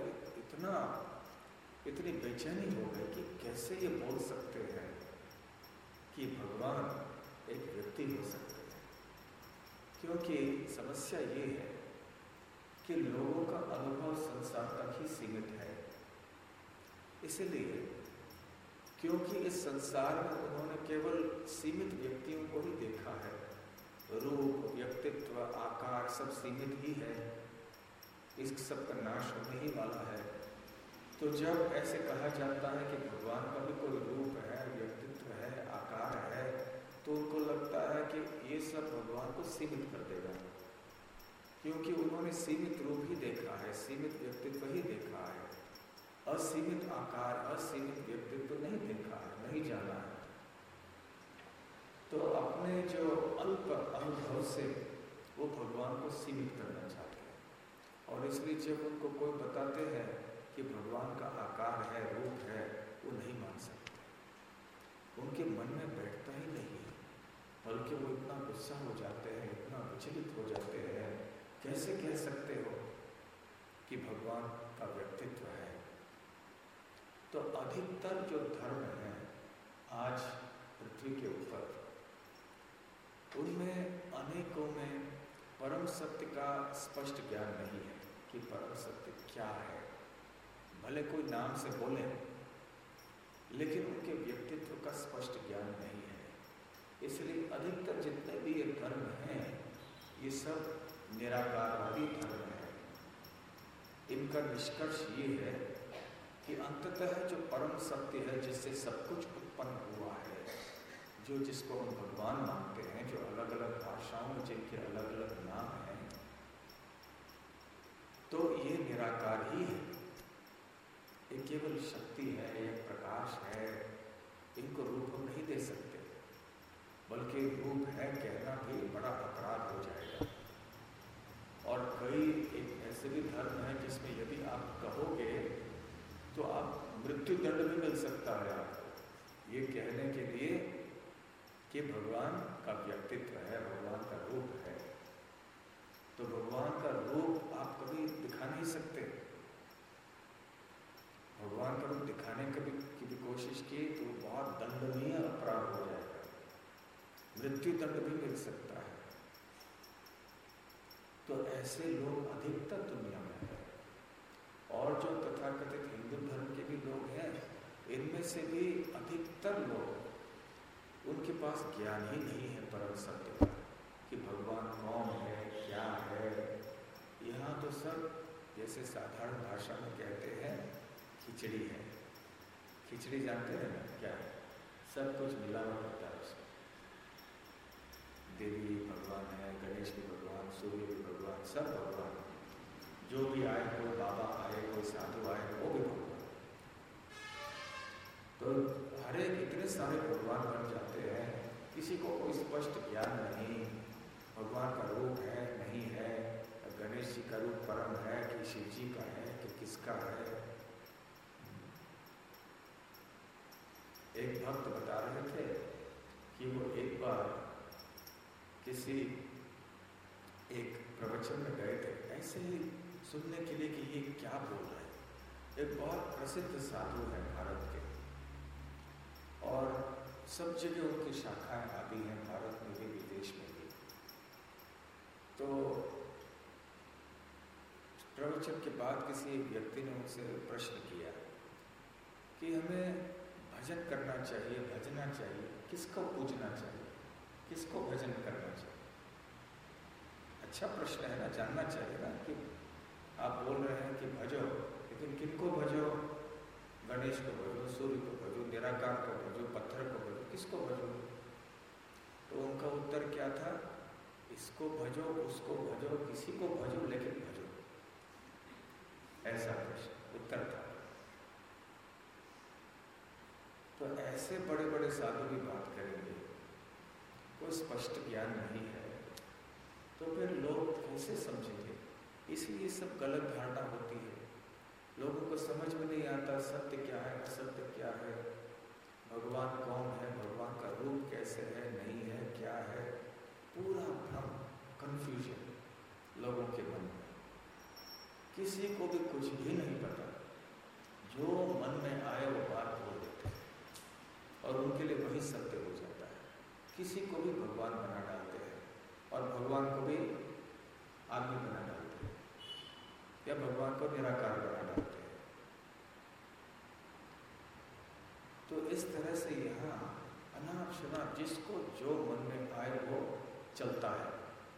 इतनी बेचैनी हो गई कि कैसे ये बोल सकते हैं कि भगवान एक व्यक्ति हो सकते हैं। क्योंकि समस्या ये है कि लोगों का अनुभव संसार तक ही सीमित है। इसलिए क्योंकि इस संसार में उन्होंने केवल सीमित व्यक्तियों को ही देखा है, रूप, व्यक्तित्व, आकार सब सीमित ही है, इस सब का नाश होने ही वाला है। तो जब ऐसे कहा जाता है कि भगवान का भी कोई रूप है, व्यक्तित्व है, आकार है, तो उनको लगता है कि ये सब भगवान को सीमित कर देगा, क्योंकि उन्होंने सीमित रूप ही देखा है, सीमित व्यक्तित्व ही देखा है, असीमित आकार, असीमित व्यक्तित्व नहीं देखा है, नहीं जाना है। तो अपने जो अल्प अनुभव से वो भगवान को सीमित करना चाहते हैं, और इसलिए जब उनको कोई बताते हैं कि भगवान का आकार है, रूप है, वो नहीं मान सकते, उनके मन में बैठता ही नहीं है, बल्कि वो इतना गुस्सा हो जाते हैं, इतना विचलित हो जाते हैं, कैसे कह सकते हो कि भगवान का व्यक्तित्व है। तो अधिकतर जो धर्म हैं आज पृथ्वी के ऊपर, उनमें अनेकों में परम सत्य का स्पष्ट ज्ञान नहीं है कि परम सत्य क्या है। भले कोई नाम से बोले, लेकिन उनके व्यक्तित्व का स्पष्ट ज्ञान नहीं है। इसलिए अधिकतर जितने भी ये धर्म हैं, ये सब निराकारवादी धर्म हैं। इनका निष्कर्ष ये है कि अंततः जो परम सत्य है, जिससे सब कुछ उत्पन्न हुआ है, जो जिसको हम भगवान मानते हैं, जो अलग अलग भाषाओं में जिनके अलग अलग नाम हैं, तो ये निराकार ही है। ये केवल शक्ति है, एक प्रकाश है। इनको रूप हम नहीं दे सकते, बल्कि रूप है कहना भी बड़ा अपराध हो जाएगा। और कई एक ऐसे भी धर्म है जिसमें यदि आप कहोगे तो आप मृत्यु दंड भी मिल सकता है आपको, ये कहने के लिए कि भगवान का व्यक्तित्व है, भगवान का रूप है। तो भगवान का रूप आप कभी दिखा नहीं सकते। भगवान का रूप दिखाने की भी कोशिश की तो बहुत दंडनीय अपराध हो जाएगा, मृत्यु दंड भी मिल सकता है। तो ऐसे लोग अधिकतर दुनिया में हैं। और जो तथाकथित हिंदू धर्म के भी लोग हैं, इनमें से भी अधिकतर लोग, उनके पास ज्ञान ही नहीं है परम सत्य का, कि भगवान कौन है, क्या है। यहाँ तो सब जैसे साधारण भाषा में कहते हैं खिचड़ी है। खिचड़ी जानते हैं ना क्या है? सब कुछ मिलावट होता है उसमें। देवी भगवान है, गणेश भी भगवान, सूर्य भी भगवान, सब भगवान। जो भी आए, कोई बाबा आए, कोई साधु आए, वो भी भगवान। तो हर एक इतने सारे भगवान बन जाते हैं, किसी को कोई स्पष्ट ज्ञान नहीं, भगवान का रूप है नहीं है, गणेश जी का रूप परम है कि शिव जी का है कि किसका है। एक भक्त बता रहे थे कि वो एक बार किसी एक प्रवचन में गए थे, ऐसे ही सुनने के लिए कि ये क्या बोल रहे हैं। एक बहुत प्रसिद्ध साधु है भारत के, और सब जगह उनकी शाखाएं आती हैं, भारत में भी विदेश में भी। तो प्रवचन के बाद किसी एक व्यक्ति ने उनसे प्रश्न किया कि हमें भजन करना चाहिए, भजना चाहिए, किसको पूजना चाहिए, किसको भजन करना चाहिए। अच्छा प्रश्न है ना, जानना चाहिए ना कि आप बोल रहे हैं कि भजो, लेकिन किनको भजो? गणेश को भजो, सूर्य को भजो, निराकार को भजो, पत्थर को भजो, किसको भजो? तो उनका उत्तर क्या था? इसको भजो, उसको भजो, किसी को भजो, लेकिन भजो। ऐसा प्रश्न उत्तर था। तो ऐसे बड़े बड़े साधु भी बात करेंगे, कोई स्पष्ट ज्ञान नहीं है, तो फिर लोग कैसे समझेंगे? इसलिए सब गलत धारणा होती है। लोगों को समझ में नहीं आता सत्य क्या है, असत्य क्या है, भगवान कौन है, भगवान का रूप कैसे है, नहीं है, क्या है। पूरा भ्रम, कंफ्यूजन लोगों के मन में। किसी को भी कुछ भी नहीं पता, जो मन में आए वो बात बोल देते हैं, और उनके लिए वही सत्य हो जाता है। किसी को भी भगवान बना डालते हैं, और भगवान को भी आदमी बना डालते हैं, या भगवान को निराकार बना डालते हैं। तो इस तरह से यहाँ अनाप शनाप जिसको जो मन में आए वो चलता है।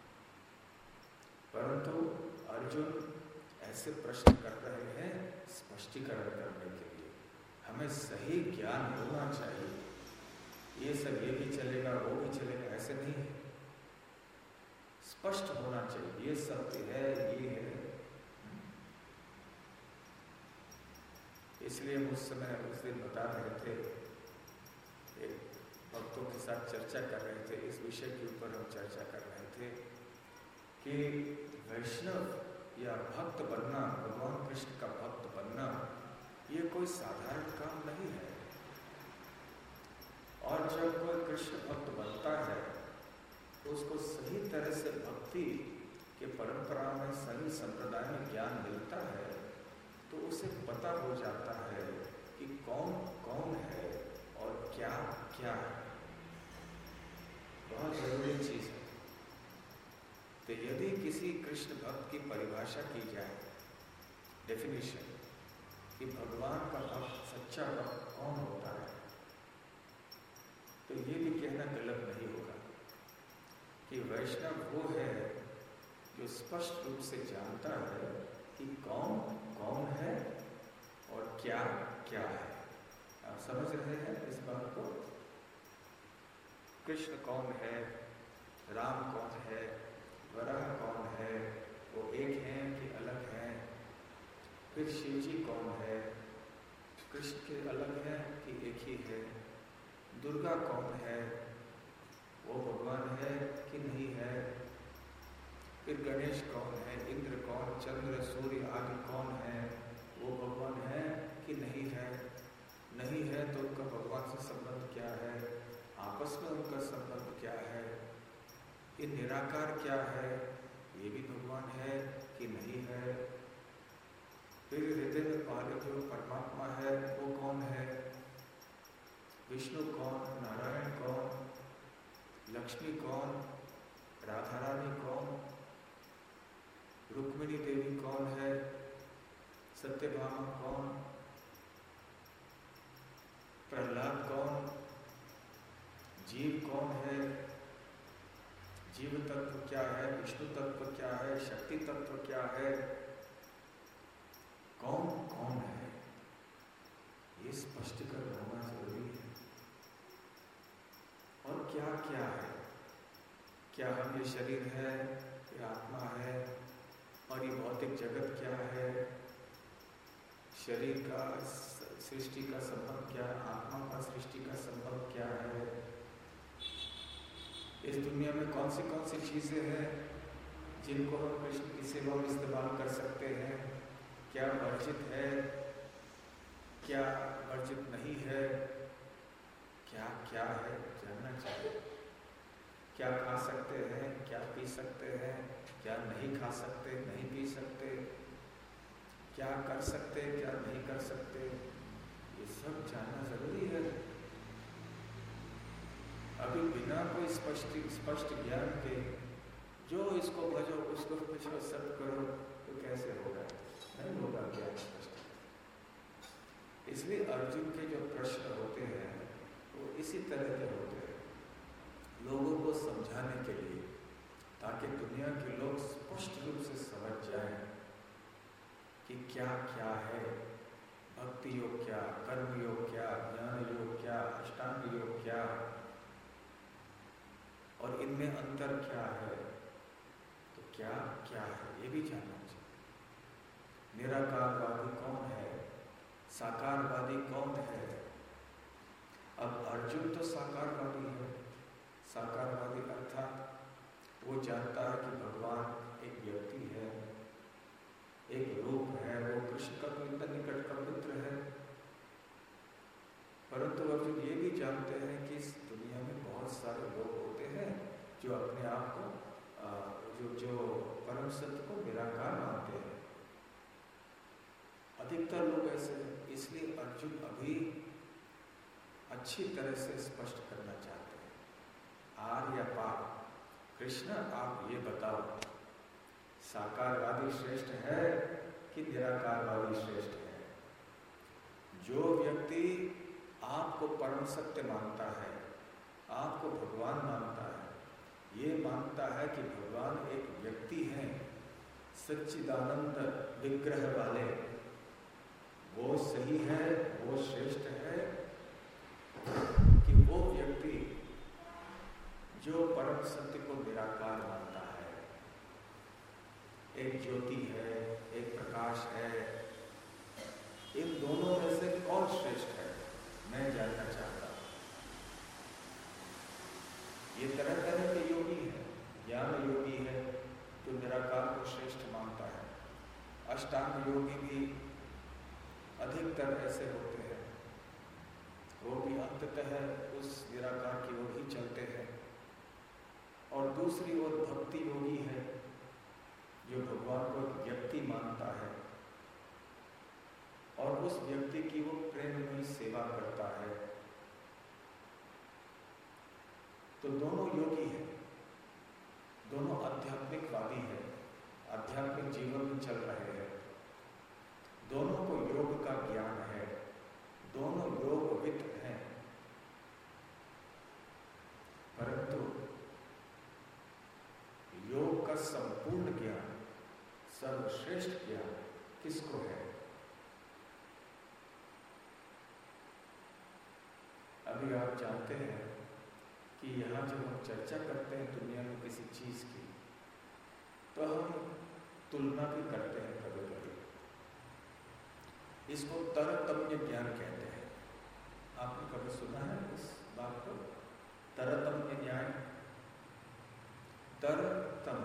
परंतु अर्जुन ऐसे प्रश्न कर रहे हैं स्पष्टीकरण करने के लिए। हमें सही ज्ञान होना चाहिए। ये सब ये भी चलेगा, वो भी चलेगा, ऐसे नहीं है। स्पष्ट होना चाहिए, ये सत्य है, ये है। इसलिए उस समय उस दिन बता रहे थे, एक भक्तों के साथ चर्चा कर रहे थे, इस विषय के ऊपर हम चर्चा कर रहे थे कि वैष्णव या भक्त बनना, भगवान कृष्ण का भक्त बनना, ये कोई साधारण काम नहीं है। और जब कोई कृष्ण भक्त बनता है तो उसको सही तरह से भक्ति के परंपरा में, सही संप्रदाय में ज्ञान मिलता है, तो उसे पता हो जाता है कि कौन कौन है और क्या क्या है। बहुत जरूरी चीज है। तो यदि किसी कृष्ण भक्त की परिभाषा की जाए, डेफिनेशन, कि भगवान का भक्त, सच्चा भक्त कौन होता है, तो ये भी कहना गलत नहीं होगा कि वैष्णव वो है जो स्पष्ट रूप से जानता है कि कौन कौन है और क्या क्या है। आप समझ रहे हैं इस बात को? कृष्ण कौन है, राम कौन है, वराह कौन है, वो एक हैं कि अलग हैं। फिर शिव जी कौन है, कृष्ण के अलग हैं कि एक ही है। दुर्गा कौन है, वो भगवान है कि नहीं है। फिर गणेश कौन है, इंद्र कौन, चंद्र सूर्य आदि कौन है, वो भगवान है कि नहीं है। नहीं है तो उनका भगवान से संबंध क्या है, आपस में उनका संबंध क्या है। ये निराकार क्या है, ये भी भगवान है कि नहीं है। फिर हृदय में पाले जो परमात्मा है वो कौन है, विष्णु कौन, नारायण कौन, लक्ष्मी कौन, राधा रानी कौन, रुक्मिणी देवी कौन है, सत्यभामा कौन, प्रहलाद कौन, जीव कौन है, जीव तत्व क्या है, विष्णु तत्व क्या है, शक्ति तत्व क्या है, कौन कौन है, ये स्पष्ट कर होना जरूरी है। और क्या क्या है, क्या हम ये शरीर है, ये आत्मा है, और ये भौतिक जगत क्या है, शरीर का सृष्टि का संबंध क्या है, आत्मा का सृष्टि का संबंध क्या है। इस दुनिया में कौन सी चीजें हैं जिनको हम कृष्ण की सेवा में इस्तेमाल कर सकते हैं, क्या वर्जित है, क्या वर्जित नहीं है, क्या क्या है, जानना चाहिए। क्या खा सकते हैं, क्या पी सकते हैं, क्या नहीं खा सकते, नहीं पी सकते, क्या कर सकते, क्या नहीं कर सकते, ये सब जानना जरूरी है। अभी बिना कोई स्पष्ट ज्ञान के जो इसको भजो उसको पूछो सब करो तो कैसे होगा, नहीं होगा ज्ञान स्पष्ट। इसलिए अर्जुन के जो प्रश्न होते हैं वो इसी तरह के होते हैं, लोगों को समझाने के लिए, ताकि दुनिया के लोग स्पष्ट रूप से समझ जाएं कि क्या क्या है, भक्ति योग क्या, कर्म योग क्या, ज्ञान योग क्या, अष्टांग योग क्या, और इनमें अंतर क्या है। तो क्या क्या है ये भी जानना चाहिए। निराकारवादी कौन है, साकारवादी कौन है। अब अर्जुन तो साकारवादी है। साकारवादी अर्थात वो जानता है कि भगवान एक व्यक्ति है, एक रूप है, वो कृष्ण का तो इतना निकट का मित्र है। परंतु अर्जुन ये भी जानते हैं कि इस दुनिया में बहुत सारे लोग होते हैं जो अपने आप को जो परम सत्य को निराकार मानते हैं। अधिकतर लोग ऐसे हैं। इसलिए अर्जुन अभी अच्छी तरह से स्पष्ट करना चाहते हैं, आर या पार। कृष्ण आप ये बताओ, साकारवादी श्रेष्ठ है कि निराकारवादी श्रेष्ठ है। जो व्यक्ति आपको परम सत्य मानता है, आपको भगवान मानता है, ये मानता है कि भगवान एक व्यक्ति हैं, सच्चिदानंद विग्रह वाले, वो सही है, वो श्रेष्ठ है कि वो व्यक्ति जो परम सत्य को निराकार मानता है, एक ज्योति है, एक प्रकाश है। इन दोनों में से कौन श्रेष्ठ है, मैं जानना चाहता हूं। ये तरह तरह के योगी हैं। ज्ञान योगी है जो निराकार को श्रेष्ठ मानता है। अष्टांग योगी भी अधिकतर ऐसे होते हैं, वो भी अंततः उस निराकार की ओर ही चलते हैं। और दूसरी ओर भक्ति योगी है जो भगवान को एक व्यक्ति मानता है और उस व्यक्ति की वो प्रेममयी सेवा करता है। तो दोनों योगी हैं, दोनों आध्यात्मिकवादी हैं, आध्यात्मिक जीवन में चल रहे हैं। दोनों को योग का ज्ञान है, दोनों योगविद हैं। परंतु योग का संपूर्ण ज्ञान, सर्वश्रेष्ठ ज्ञान किसको है? अभी आप जानते हैं कि यहाँ जब हम चर्चा करते हैं दुनिया में किसी चीज़ की, तो हम तुलना भी करते हैं कभी कभी। इसको तरतम्य ज्ञान कहते हैं। आपने कभी सुना है इस बात को? तरतम्य न्याय। तरतम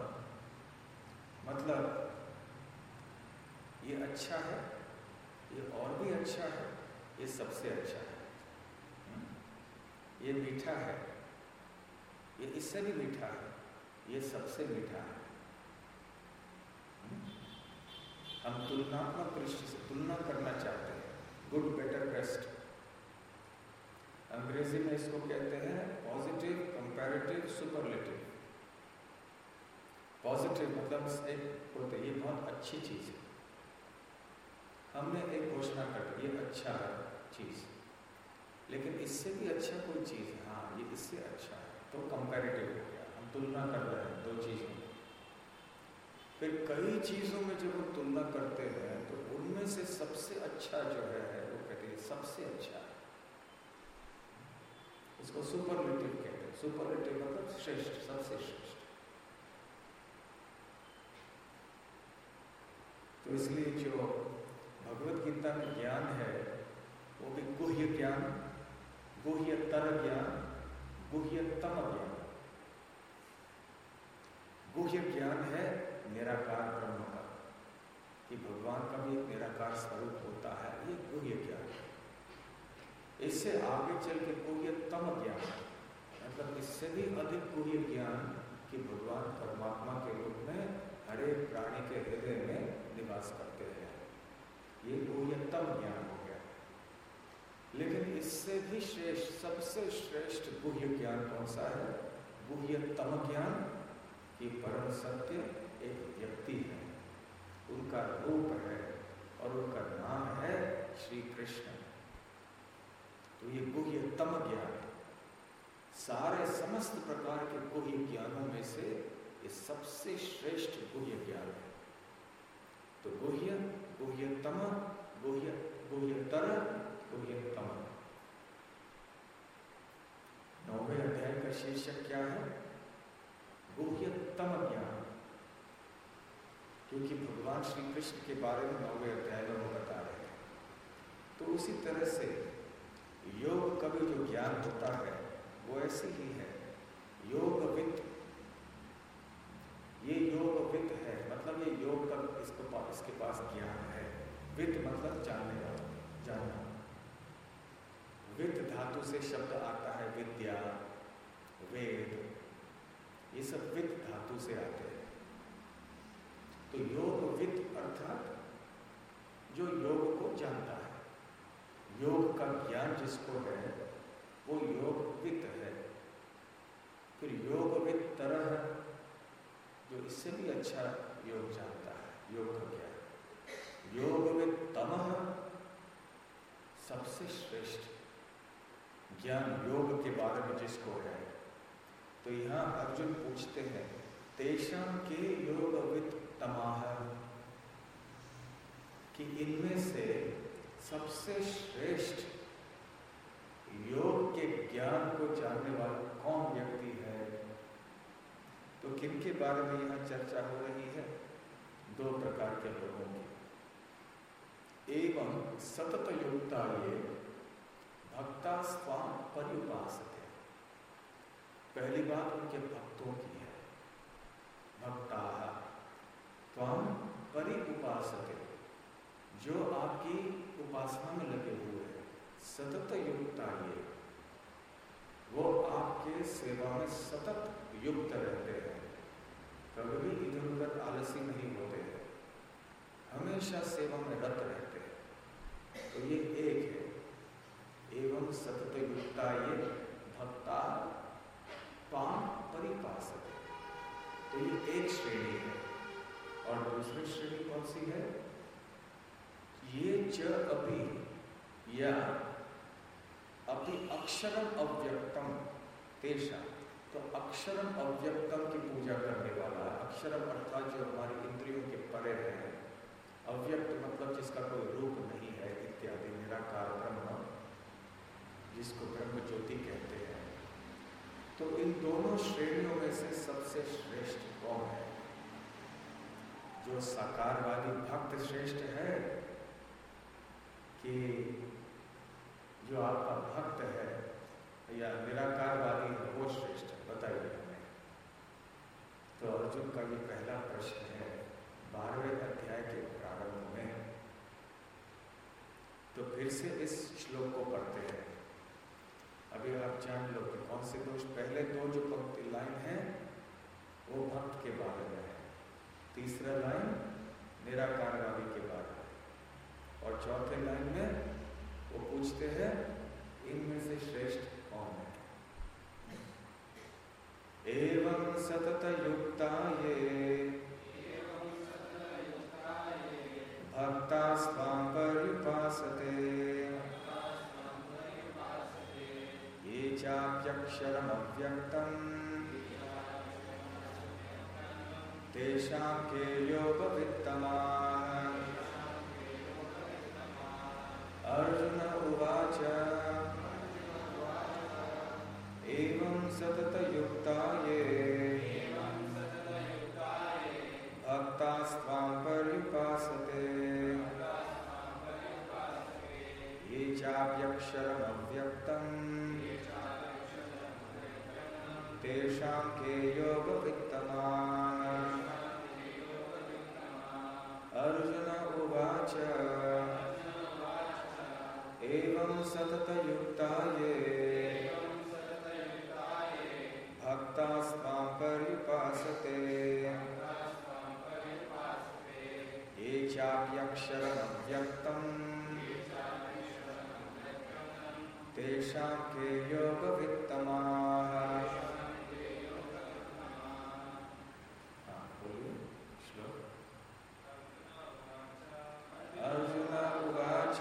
मतलब ये अच्छा है, ये और भी अच्छा है, ये सबसे अच्छा है, ये मीठा है, ये इससे भी मीठा है, ये सबसे मीठा है। हम तुलनात्मक दृष्टि से तुलना करना चाहते हैं, गुड बेटर बेस्ट। अंग्रेजी में इसको कहते हैं पॉजिटिव कंपैरेटिव सुपरलेटिव। पॉजिटिव मतलब एक होते ये बहुत अच्छी चीज़ है, हमने एक घोषणा कर दी ये अच्छा है चीज़, लेकिन इससे भी अच्छा कोई चीज़ है, हाँ ये इससे अच्छा है, तो कंपैरेटिव हो गया, हम तुलना कर रहे हैं दो चीज़ों में। फिर कई चीज़ों में जब हम तुलना करते हैं तो उनमें से सबसे अच्छा जो है वो कहते हैं सबसे अच्छा है, इसको सुपरलेटिव कहते हैं। सुपरलेटिव मतलब श्रेष्ठ, सबसे श्रेष्ठ। तो इसलिए जो भगवत गीता में ज्ञान है वो भी गुह्य ज्ञान, गुह्यतर ज्ञान, गुह्यतम ज्ञान। गुह्य ज्ञान है निराकार ब्रह्म का, कि भगवान का भी एक निराकार स्वरूप होता है, ये गुह्य ज्ञान है। इससे आगे चल के गुह्यतम ज्ञान मतलब इससे भी अधिक गुह्य ज्ञान कि भगवान परमात्मा के रूप में हर एक प्राणी के हृदय में निवास करते हैं, ये गुह्यतम ज्ञान हो गया। लेकिन इससे भी श्रेष्ठ, सबसे श्रेष्ठ गुह्य ज्ञान कौन सा है? गुह्यतम ज्ञान कि परम सत्य एक व्यक्ति है, उनका रूप है और उनका नाम है श्री कृष्ण। तो ये गुह्यतम ज्ञान है। सारे समस्त प्रकार के गुह्य ज्ञानों में से ये सबसे श्रेष्ठ गुह्य ज्ञान है। तो गुह्य, गुह्यतम, गुह्यतर, गुह्यतम। 9वें अध्याय का शीर्षक क्या है? गुह्यतम ज्ञान। क्योंकि भगवान श्री कृष्ण के बारे में 9वें अध्याय में वो बता रहे हैं। तो उसी तरह से योग का भी जो ज्ञान होता है वो ऐसे ही है। योगविद, ये योगविद है मतलब ये योग का इसके पास ज्ञान है। विद मतलब जानने वाला, जानना। विद धातु से शब्द आता है, विद्या, वेद, ये सब विद धातु से आते हैं। तो योगविद अर्थात जो योग को जानता है, योग का ज्ञान जिसको है वो योगविद है। फिर योगविद तरह जो इससे भी अच्छा योग जानता है, योग का ज्ञान। योगविद तमः सबसे श्रेष्ठ ज्ञान योग के बारे में जिसको है। तो यहाँ अर्जुन पूछते हैं तेषां के योगविद तमाह, कि इनमें से सबसे श्रेष्ठ योग के ज्ञान को जानने वाला कौन व्यक्ति है? तो किनके बारे में यहाँ चर्चा हो रही है? दो प्रकार के लोगों की। एवं सतत युक्ता ये भक्ता स्वाम पर्युपासते। पहली बात उनके भक्तों की है। भक्ता त्वाम पर्युपासते, जो आपकी उपासना में लगे हुए हैं। सतत युक्ता ये, वो आपके सेवा में सतत युक्त रहते हैं, कभी भी इधर उधर आलसी नहीं होते हैं, हमेशा सेवा में रत रहते हैं। तो ये एक है। एवं सतत युक्ता ये भक्ता त्वाम परिपासते, तो ये एक श्रेणी है। और दूसरी श्रेणी कौन सी है? ये च अपि या अपि अक्षरम अव्यक्तम तेषा, तो अक्षरम अव्यक्तम की पूजा करने वाला, अक्षरम अर्थात जो हमारी इंद्रियों के परे है, अव्यक्त मतलब जिसका कोई रूप नहीं है इत्यादि, निराकार ब्रह्म जिसको ब्रह्म ज्योति कहते हैं। तो दोनों श्रेणियों में से सबसे श्रेष्ठ कौन है? जो साकारवादी भक्त श्रेष्ठ है कि जो आपका भक्त है या निराकारवादी है वो श्रेष्ठ है? बताइए हमें। तो अर्जुन का ये पहला प्रश्न है 12वें अध्याय के प्रारंभ में। तो फिर से इस श्लोक को पढ़ते हैं। अभी आप जान लो कि कौन से दोष। पहले दो जो पंक्ति लाइन है वो भक्त के बारे में है, तीसरा लाइन निराकारवादी के बारे में, और चौथे लाइन में वो पूछते हैं इनमें से श्रेष्ठ कौन है? एवं सतत युक्ता ये भक्ता स्वां पर्युपासते ये चाप्यक्षरम् अव्यक्तम् तेषां के योगवित्तमाः। अर्जुन उवाच एवं सततयुक्ता ये भक्ता स्वां पर्युपासते ये चाप्यक्षरम् अव्यक्तम् तेषां के योगवित्तमाः। अर्जुन उवाच एवं सततयुक्ता ये भक्ता स्वां पर्युपासते ये चाप्यक्षरम् अव्यक्तम् तेषां के योगवित्तमाः। अर्जुन उवाच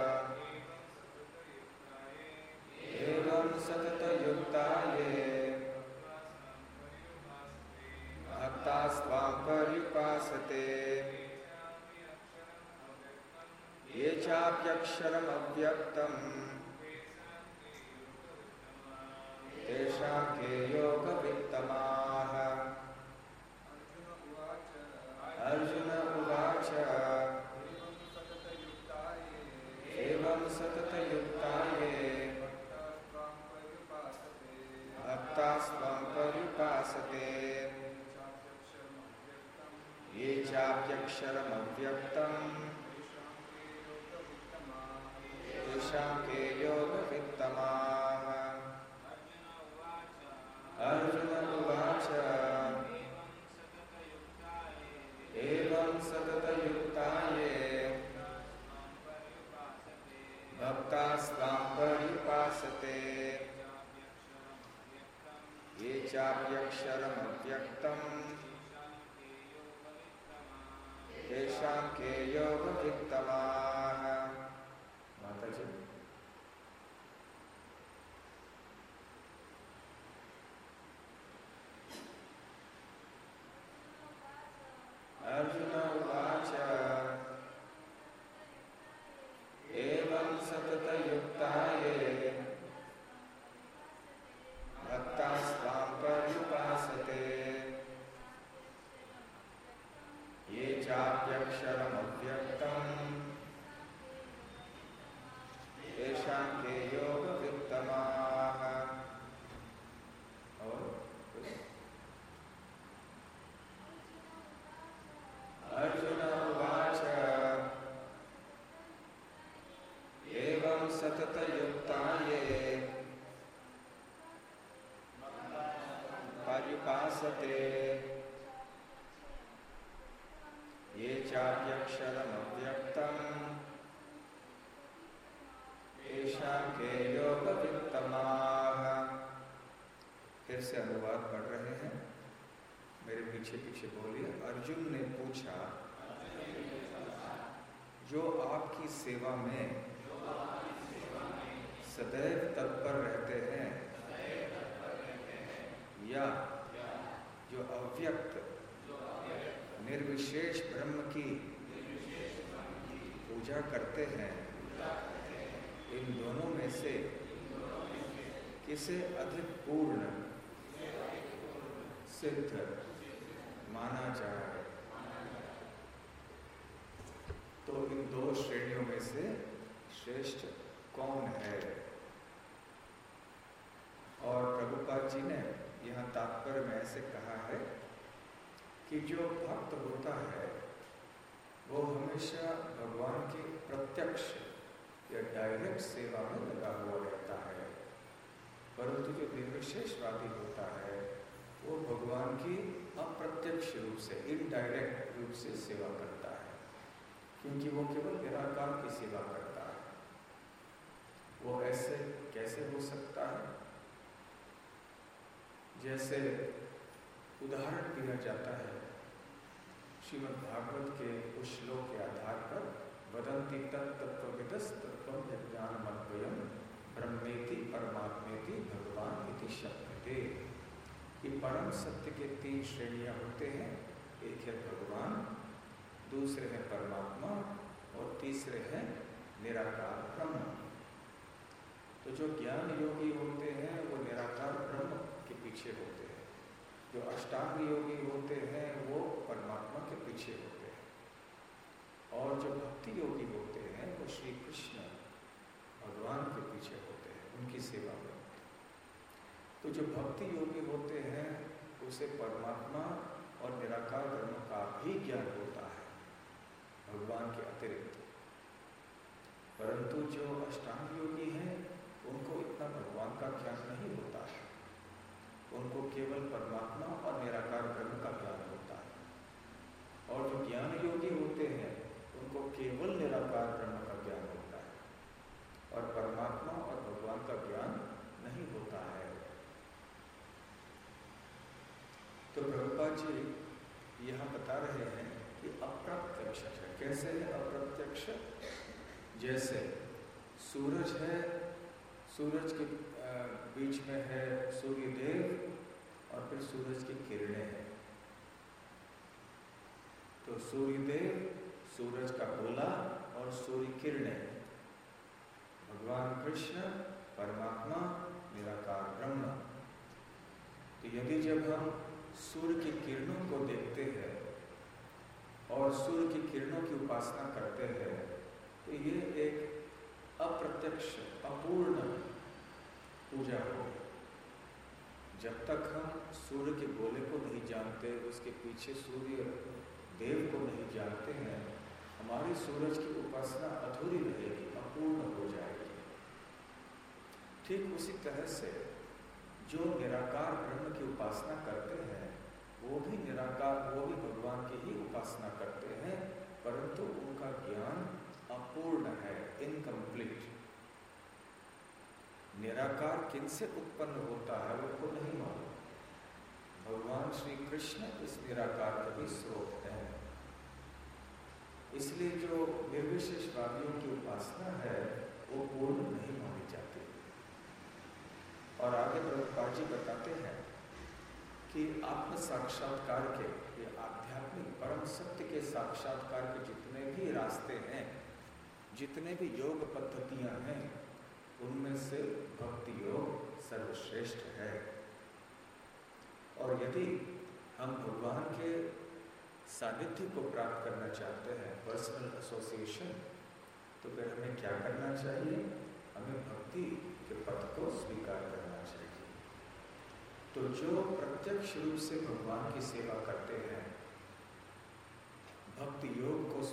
एवं सततयुक्ता ये भक्ता स्वां पर्युपासते ये चाप्यक्षरम् अव्यक्तम् तेषां के योगवित्तमाः। अर्जुन उवाच एवं सततयुक्ता ये भक्ता स्वां पर्युपासते ये चाप्यक्षरम् अव्यक्तम् तेषां के योगवित्तमाः। अर्जुन उवाच एवं सततयुक्ता ये भक्ता स्वां पर्युपासते ये चाप्यक्षरम् अव्यक्तम् तेषां के योगवित्तमाः। माता जी अर्जुन उवाच एवं सततयुक्ता ये भक्ता स्वां पर्युपासते ये चाप्यक्षरम् अव्यक्तम् तेषां के योगवित्तमाः। और अर्जुन उवाच एवं सततयुक्ता ये पर्युपासते ये चाप्यक्षरम् अव्यक्तम् तेषां के योगवित्तमाः। फिर से अनुवाद पढ़ रहे हैं, मेरे पीछे पीछे बोलिए। अर्जुन ने पूछा जो आपकी सेवा में सदैव तत्पर रहते हैं या जो अव्यक्त निर्विशेष ब्रह्म की पूजा करते हैं, इन दोनों में से किसे अधिक पूर्ण सिद्ध माना जाए। तो इन दो श्रेणियों में से श्रेष्ठ कौन है? और प्रभुपाद जी ने यहाँ तात्पर्य में ऐसे कहा है कि जो भक्त होता है वो हमेशा भगवान की प्रत्यक्ष या डायरेक्ट सेवा में लगा हुआ रहता है, परंतु जो निर्विशेषवादी होता है वो भगवान की अप्रत्यक्ष रूप से, इनडायरेक्ट रूप से सेवा करता है, क्योंकि वो केवल निराकार की सेवा करता है। वो ऐसे कैसे हो सकता है? जैसे उदाहरण दिया जाता है श्रीमद् भागवत के उस श्लोक के आधार पर, वदन्ति तत्तत्त्वविदस्तत्त्वं यज्ञानमद्वयं ब्रह्मेति परमात्मेति भगवान इति शब्दते। कि परम सत्य के तीन श्रेणियां होते हैं, एक है भगवान, दूसरे है परमात्मा और तीसरे है निराकार ब्रह्म। तो जो ज्ञान योगी होते हैं वो निराकार ब्रह्म के पीछे होते हैं, जो अष्टांग योगी होते हैं वो परमात्मा के पीछे होते हैं, और जो भक्ति योगी होते हैं वो श्री कृष्ण भगवान के पीछे होते हैं, उनकी सेवा में। तो जो भक्ति योगी होते हैं उसे परमात्मा और निराकार ब्रह्म का भी ज्ञान होता है भगवान के अतिरिक्त, परंतु जो अष्टांग योगी हैं उनको इतना भगवान का ज्ञान नहीं होता है, उनको केवल परमात्मा और निराकार ब्रह्म का ज्ञान होता है। और जो ज्ञान योगी होते हैं उनको केवल निराकार ब्रह्म का ज्ञान होता है और परमात्मा और भगवान का ज्ञान नहीं होता है। तो प्रभुपाद जी यहाँ बता रहे हैं कि अप्रत्यक्ष है। कैसे है अप्रत्यक्ष? जैसे सूरज है, सूरज के बीच में है सूर्य देव और फिर सूरज की किरणें हैं। तो सूर्य देव, सूरज का गोला और सूर्य किरणें, भगवान कृष्ण, परमात्मा, निराकार ब्रह्म। तो यदि जब हम सूर्य की किरणों को देखते हैं और सूर्य की किरणों की उपासना करते हैं तो ये एक अप्रत्यक्ष, अपूर्ण पूजा हो। जब तक हम सूर्य के गोले को नहीं जानते, उसके पीछे सूर्य देव को नहीं जानते हैं, हमारी सूरज की उपासना अधूरी रहेगी, अपूर्ण हो जाएगी। ठीक उसी तरह से जो निराकार ब्रह्म की उपासना करते हैं वो भी निराकार, वो भी भगवान की ही उपासना करते हैं, परंतु उनका ज्ञान अपूर्ण है, इनकम्प्लीट। निराकार किनसे उत्पन्न होता है वो नहीं मालूम। भगवान श्री कृष्ण इस निराकार के भी स्रोत हैं। इसलिए जो निर्विशेषवादियों की उपासना है वो पूर्ण नहीं मानी जाती। और आगे प्रभुपाद जी बताते हैं कि आत्म साक्षात्कार के, ये आध्यात्मिक परम सत्य के साक्षात्कार के जितने भी रास्ते हैं, जितने भी योग पद्धतियां हैं, उनमें से भक्ति योग सर्वश्रेष्ठ है। और यदि हम भगवान के सानिध्य को प्राप्त करना चाहते हैं, पर्सनल एसोसिएशन, तो फिर हमें क्या करना चाहिए? हमें भक्ति के पथ को स्वीकार करना चाहिए। तो जो प्रत्यक्ष रूप से भगवान की सेवा करते हैं, भक्ति योग को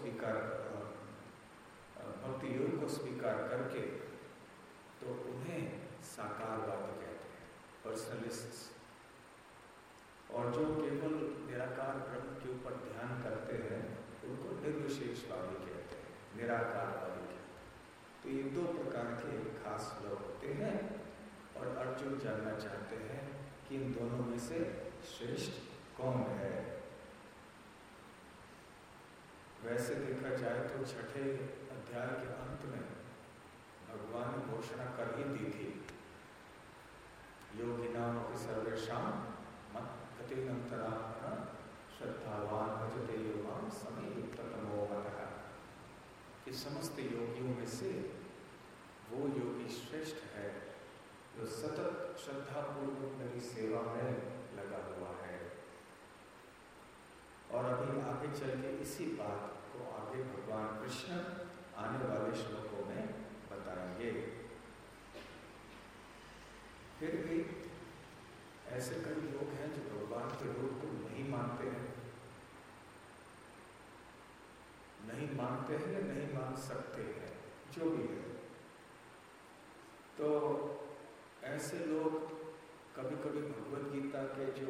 स्वीकार करके, तो उन्हें साकारवादी कहते हैं, पर्सनलिस्ट्स। और जो केवल निराकार ब्रह्म के ऊपर ध्यान करते हैं उनको निर्विशेषवादी कहते हैं, निराकारवादी कहते हैं। तो ये दो प्रकार के खास लोग होते हैं और अर्जुन जानना चाहते हैं कि इन दोनों में से श्रेष्ठ कौन है। वैसे देखा जाए तो छठे अध्याय के अंत में भगवान ने घोषणा कर ही दी थी, योगिनाम सर्वेषां मत्गतिरन्तरात्मना श्रद्धावान भजते यो मां समेयुक्ततमो मतः, कि समस्त योगियों में से वो योगी श्रेष्ठ है जो सतत श्रद्धापूर्वक मेरी सेवा में लगा हुआ है। इसी बात को आगे भगवान कृष्ण आने वाले श्लोकों में बताएंगे। फिर भी ऐसे कई लोग हैं जो भगवान के रूप को नहीं मानते हैं, नहीं मानते हैं या नहीं मान सकते हैं, जो भी है। तो ऐसे लोग कभी कभी भगवद गीता के जो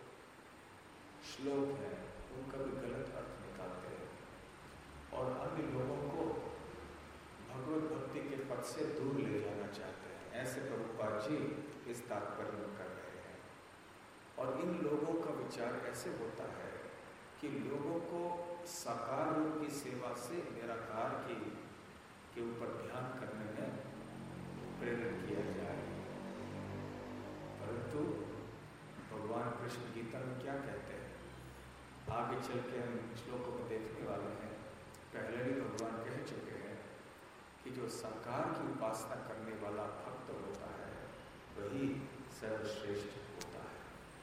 श्लोक हैं उनका भी गलत अर्थ निकालते हैं और अन्य लोगों को भगवत भक्ति के पथ से दूर ले जाना चाहते हैं। ऐसे प्रभुपाद जी इस तात्पर्य में कर रहे हैं। और इन लोगों का विचार ऐसे होता है कि लोगों को साकार रूप की सेवा से निराकार के ऊपर ध्यान करने में प्रेरित किया जाए। परंतु भगवान कृष्ण गीता में क्या कहते हैं, आगे चल के हम श्लोकों में देखने वाले हैं। पहले भी भगवान कह चुके हैं कि जो साकार की उपासना करने वाला भक्त होता है वही सर्वश्रेष्ठ होता है।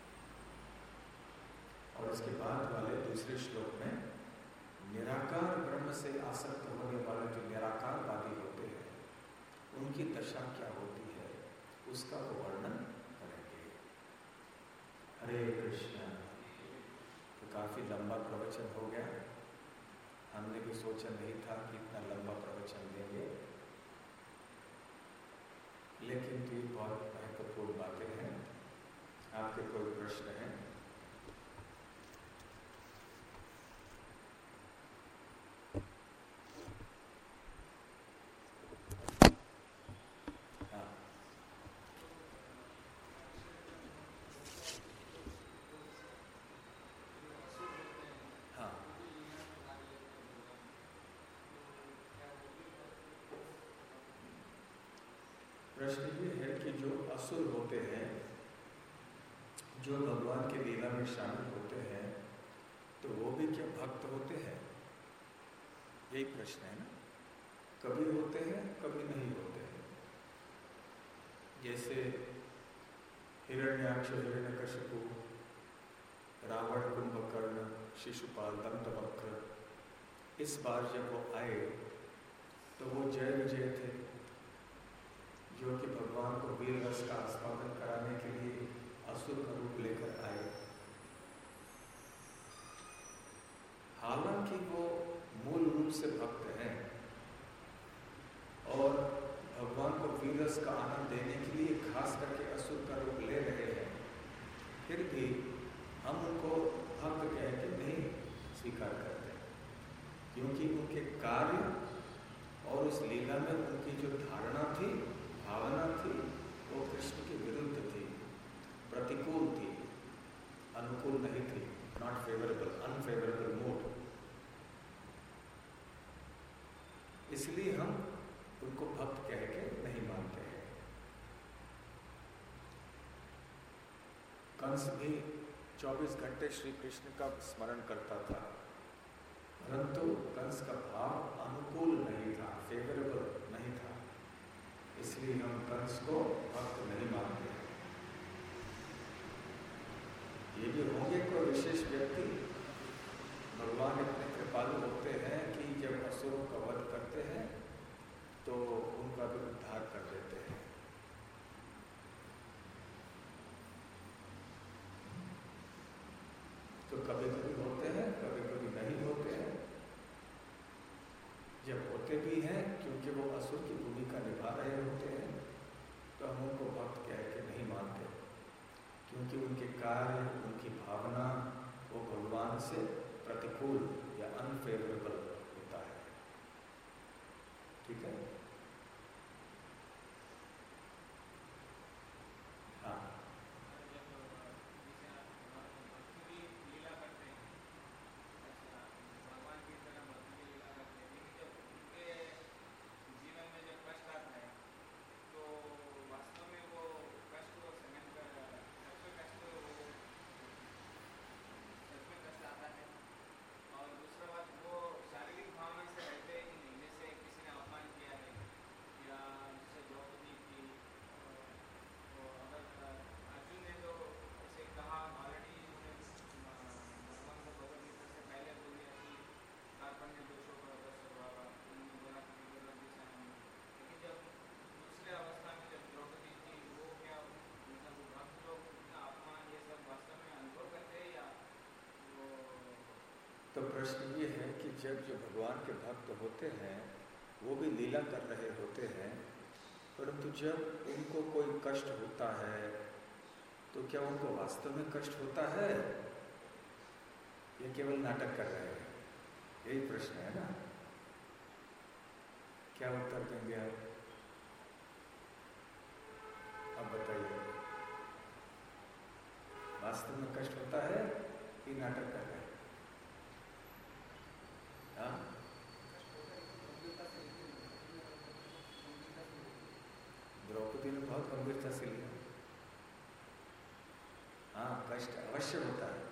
और इसके बाद वाले दूसरे श्लोक में निराकार ब्रह्म से आसक्त होने वाले जो निराकारवादी होते हैं उनकी दशा क्या होती है उसका वो वर्णन करेंगे। हरे कृष्ण। तो काफी लंबा प्रवचन हो गया। हमने भी सोचा नहीं था कि इतना लंबा प्रवचन देंगे, लेकिन तो ये बहुत महत्वपूर्ण बातें हैं। आपके कोई प्रश्न है? प्रश्न ये है कि जो असुर होते हैं, जो भगवान के लीला में शामिल होते हैं, तो वो भी क्या भक्त होते हैं? यही प्रश्न है ना। कभी होते हैं, कभी नहीं होते हैं। जैसे हिरण्याक्ष, हिरण्यकशिपु, रावण, कुंभकर्ण, शिशुपाल, दंतवक्र, इस बार जब वो आए तो वो जय विजय थे, जो कि भगवान को वीर रस का आस्वादन कराने के लिए असुर का रूप लेकर आए। हालांकि वो मूल रूप से भक्त हैं और भगवान को वीर रस का आनंद देने के लिए खास करके असुर का रूप ले रहे हैं, फिर भी हम उनको भक्त कह के नहीं स्वीकार करते, क्योंकि उनके कार्य और उस लीला में उनकी जो धारणा थी, भावना थी, वो कृष्ण के विरुद्ध थी, प्रतिकूल थी, अनुकूल नहीं थी, नॉट फेवरेबल, अनफेवरेबल मूड। इसलिए हम उनको भक्त कह के नहीं मानते हैं। कंस भी 24 घंटे श्री कृष्ण का स्मरण करता था, परंतु कंस का भाव अनुकूल नहीं था, फेवरेबल नहीं था, इसलिए हम कंस को भक्त नहीं मानते। ये भी होंगे कोई विशेष व्यक्ति, भगवान इतने कृपालु होते हैं कि जब असुरों का वध करते हैं तो उनका भी उद्धार कर देते हैं। तो कभी कभी होते हैं, कभी कभी नहीं होते हैं। जब होते भी हैं, क्योंकि वो असुर की भूमिका निभा रहे होते हैं, तो हम उनको भक्त कह के नहीं मानते, क्योंकि उनके कार्य, उनकी भावना वो भगवान से प्रतिकूल या अनफेवरेबल होता है। ठीक है? हाँ। जब जो भगवान के भक्त होते हैं वो भी लीला कर रहे होते हैं, परंतु जब उनको कोई कष्ट होता है तो क्या उनको वास्तव में कष्ट होता है या केवल नाटक कर रहे हैं? यही प्रश्न है ना। क्या उत्तर देंगे आप? अब बताइए, वास्तव में कष्ट होता है कि नाटक कर रहे हैं? हाँ, द्रौपदी ने बहुत गंभीरता से लिया। हाँ, कष्ट अवश्य होता है।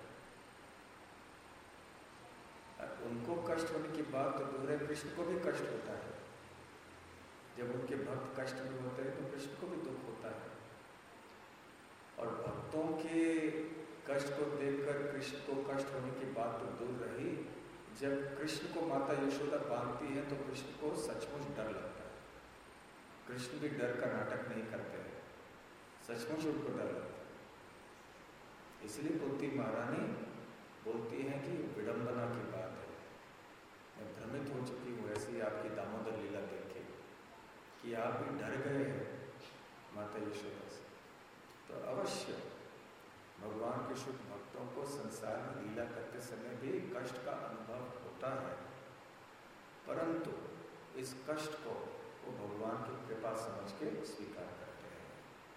उनको कष्ट होने की बात तो दूसरे कृष्ण को भी कष्ट होता है। जब उनके भक्त कष्ट में होते हैं तो कृष्ण को भी दुख होता है। और भक्तों के कष्ट को देखकर कृष्ण को कष्ट होने की बात तो दूर रही, जब कृष्ण को माता यशोदा बांधती है तो कृष्ण को सचमुच डर लगता है। कृष्ण भी डर का नाटक नहीं करते हैं, सचमुच उनको डर लगता है। इसलिए कुंती महारानी बोलती हैं कि विडंबना की बात है, मैं भ्रमित हो चुकी हूँ ऐसी आपकी दामोदर लीला देख के कि आप भी डर गए हैं माता यशोदा से। तो अवश्य भगवान के शुभ भक्तों को संसार में लीला करते समय भी कष्ट का अनुभव होता है, परंतु इस कष्ट को वो भगवान की कृपा समझ के स्वीकार करते हैं,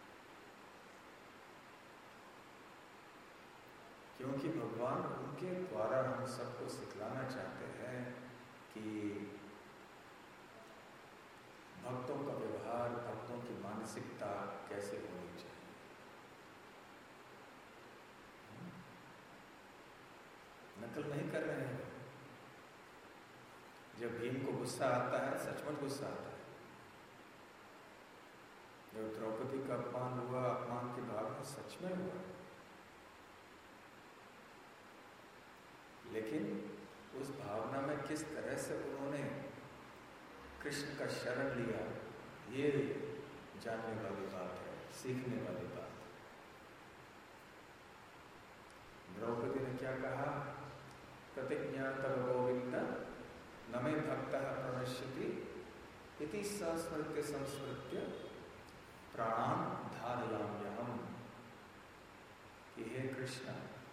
क्योंकि भगवान उनके द्वारा हम सबको सिखलाना चाहते हैं कि भक्तों का व्यवहार, भक्तों की मानसिकता कैसे होनी चाहिए। नकल नहीं कर रहे हैं। जब भीम को गुस्सा आता है, सचमुच गुस्सा आता है। जब द्रौपदी का अपमान हुआ, अपमान की भावना सच में हुआ, लेकिन उस भावना में किस तरह से उन्होंने कृष्ण का शरण लिया, ये जानने वाली बात है, सीखने वाली बात है। द्रौपदी ने क्या कहा? प्रतिज्ञा तव गोविंद न मे भक्तः प्रणश्यति इति संस्मृत्य संस्मृत्य प्राणान् धारयाम्यहम्। कि हे कृष्ण,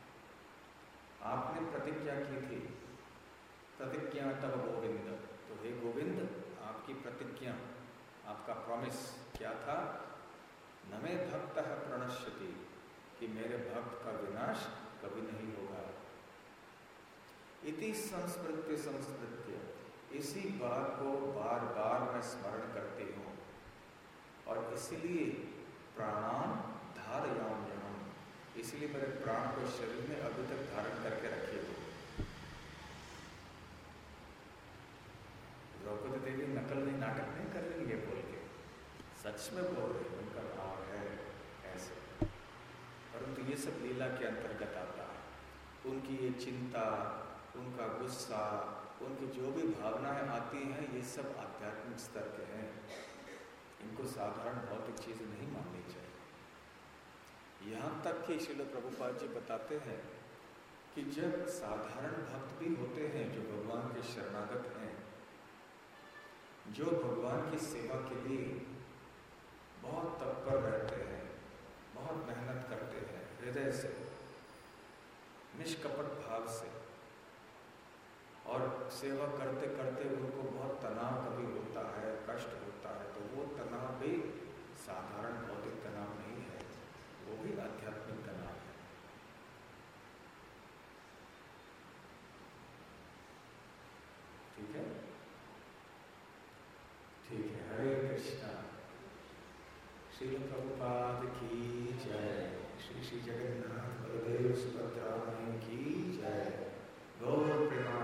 आपने प्रतिज्ञा की थी, प्रतिज्ञा तव गोविंद, तो हे गोविंद आपकी प्रतिज्ञा, आपका प्रॉमिस क्या था? न मे भक्तः प्रणश्यति, कि मेरे भक्त का विनाश कभी नहीं होगा। इति संस्मृत्य संस्मृत्य, इसी बात को बार बार मैं स्मरण करती हूँ और इसलिए प्राणान धारयाम्यहम्, इसलिए मेरे प्राण को शरीर में अभी तक धारण करके रखे हुए। द्रौपदी देवी नकल नहीं, नाटक नहीं कर रही है बोल के, सच में बोल रही, उनका भाव है ऐसे। परंतु ये सब लीला के अंतर्गत आता है। उनकी ये चिंता, उनका गुस्सा, उनकी जो भी भावनाएं आती हैं, ये सब आध्यात्मिक स्तर के हैं। इनको साधारण भौतिक चीज़ें नहीं माननी चाहिए। यहाँ तक कि श्रील प्रभुपाद जी बताते हैं कि जब साधारण भक्त भी होते हैं जो भगवान के शरणागत हैं, जो भगवान की सेवा के लिए बहुत तत्पर रहते हैं, बहुत मेहनत करते हैं हृदय से, निष्कपट भाव से, और सेवा करते करते उनको बहुत तनाव कभी होता है, कष्ट होता है, तो वो तनाव भी साधारण भौतिक तनाव नहीं है, वो भी आध्यात्मिक तनाव है। ठीक है, ठीक है। हरे कृष्णा। श्रील प्रभुपाद की जय। श्री श्री जगन्नाथ बलदेव सुभद्रा की जय। गौर प्रेमा।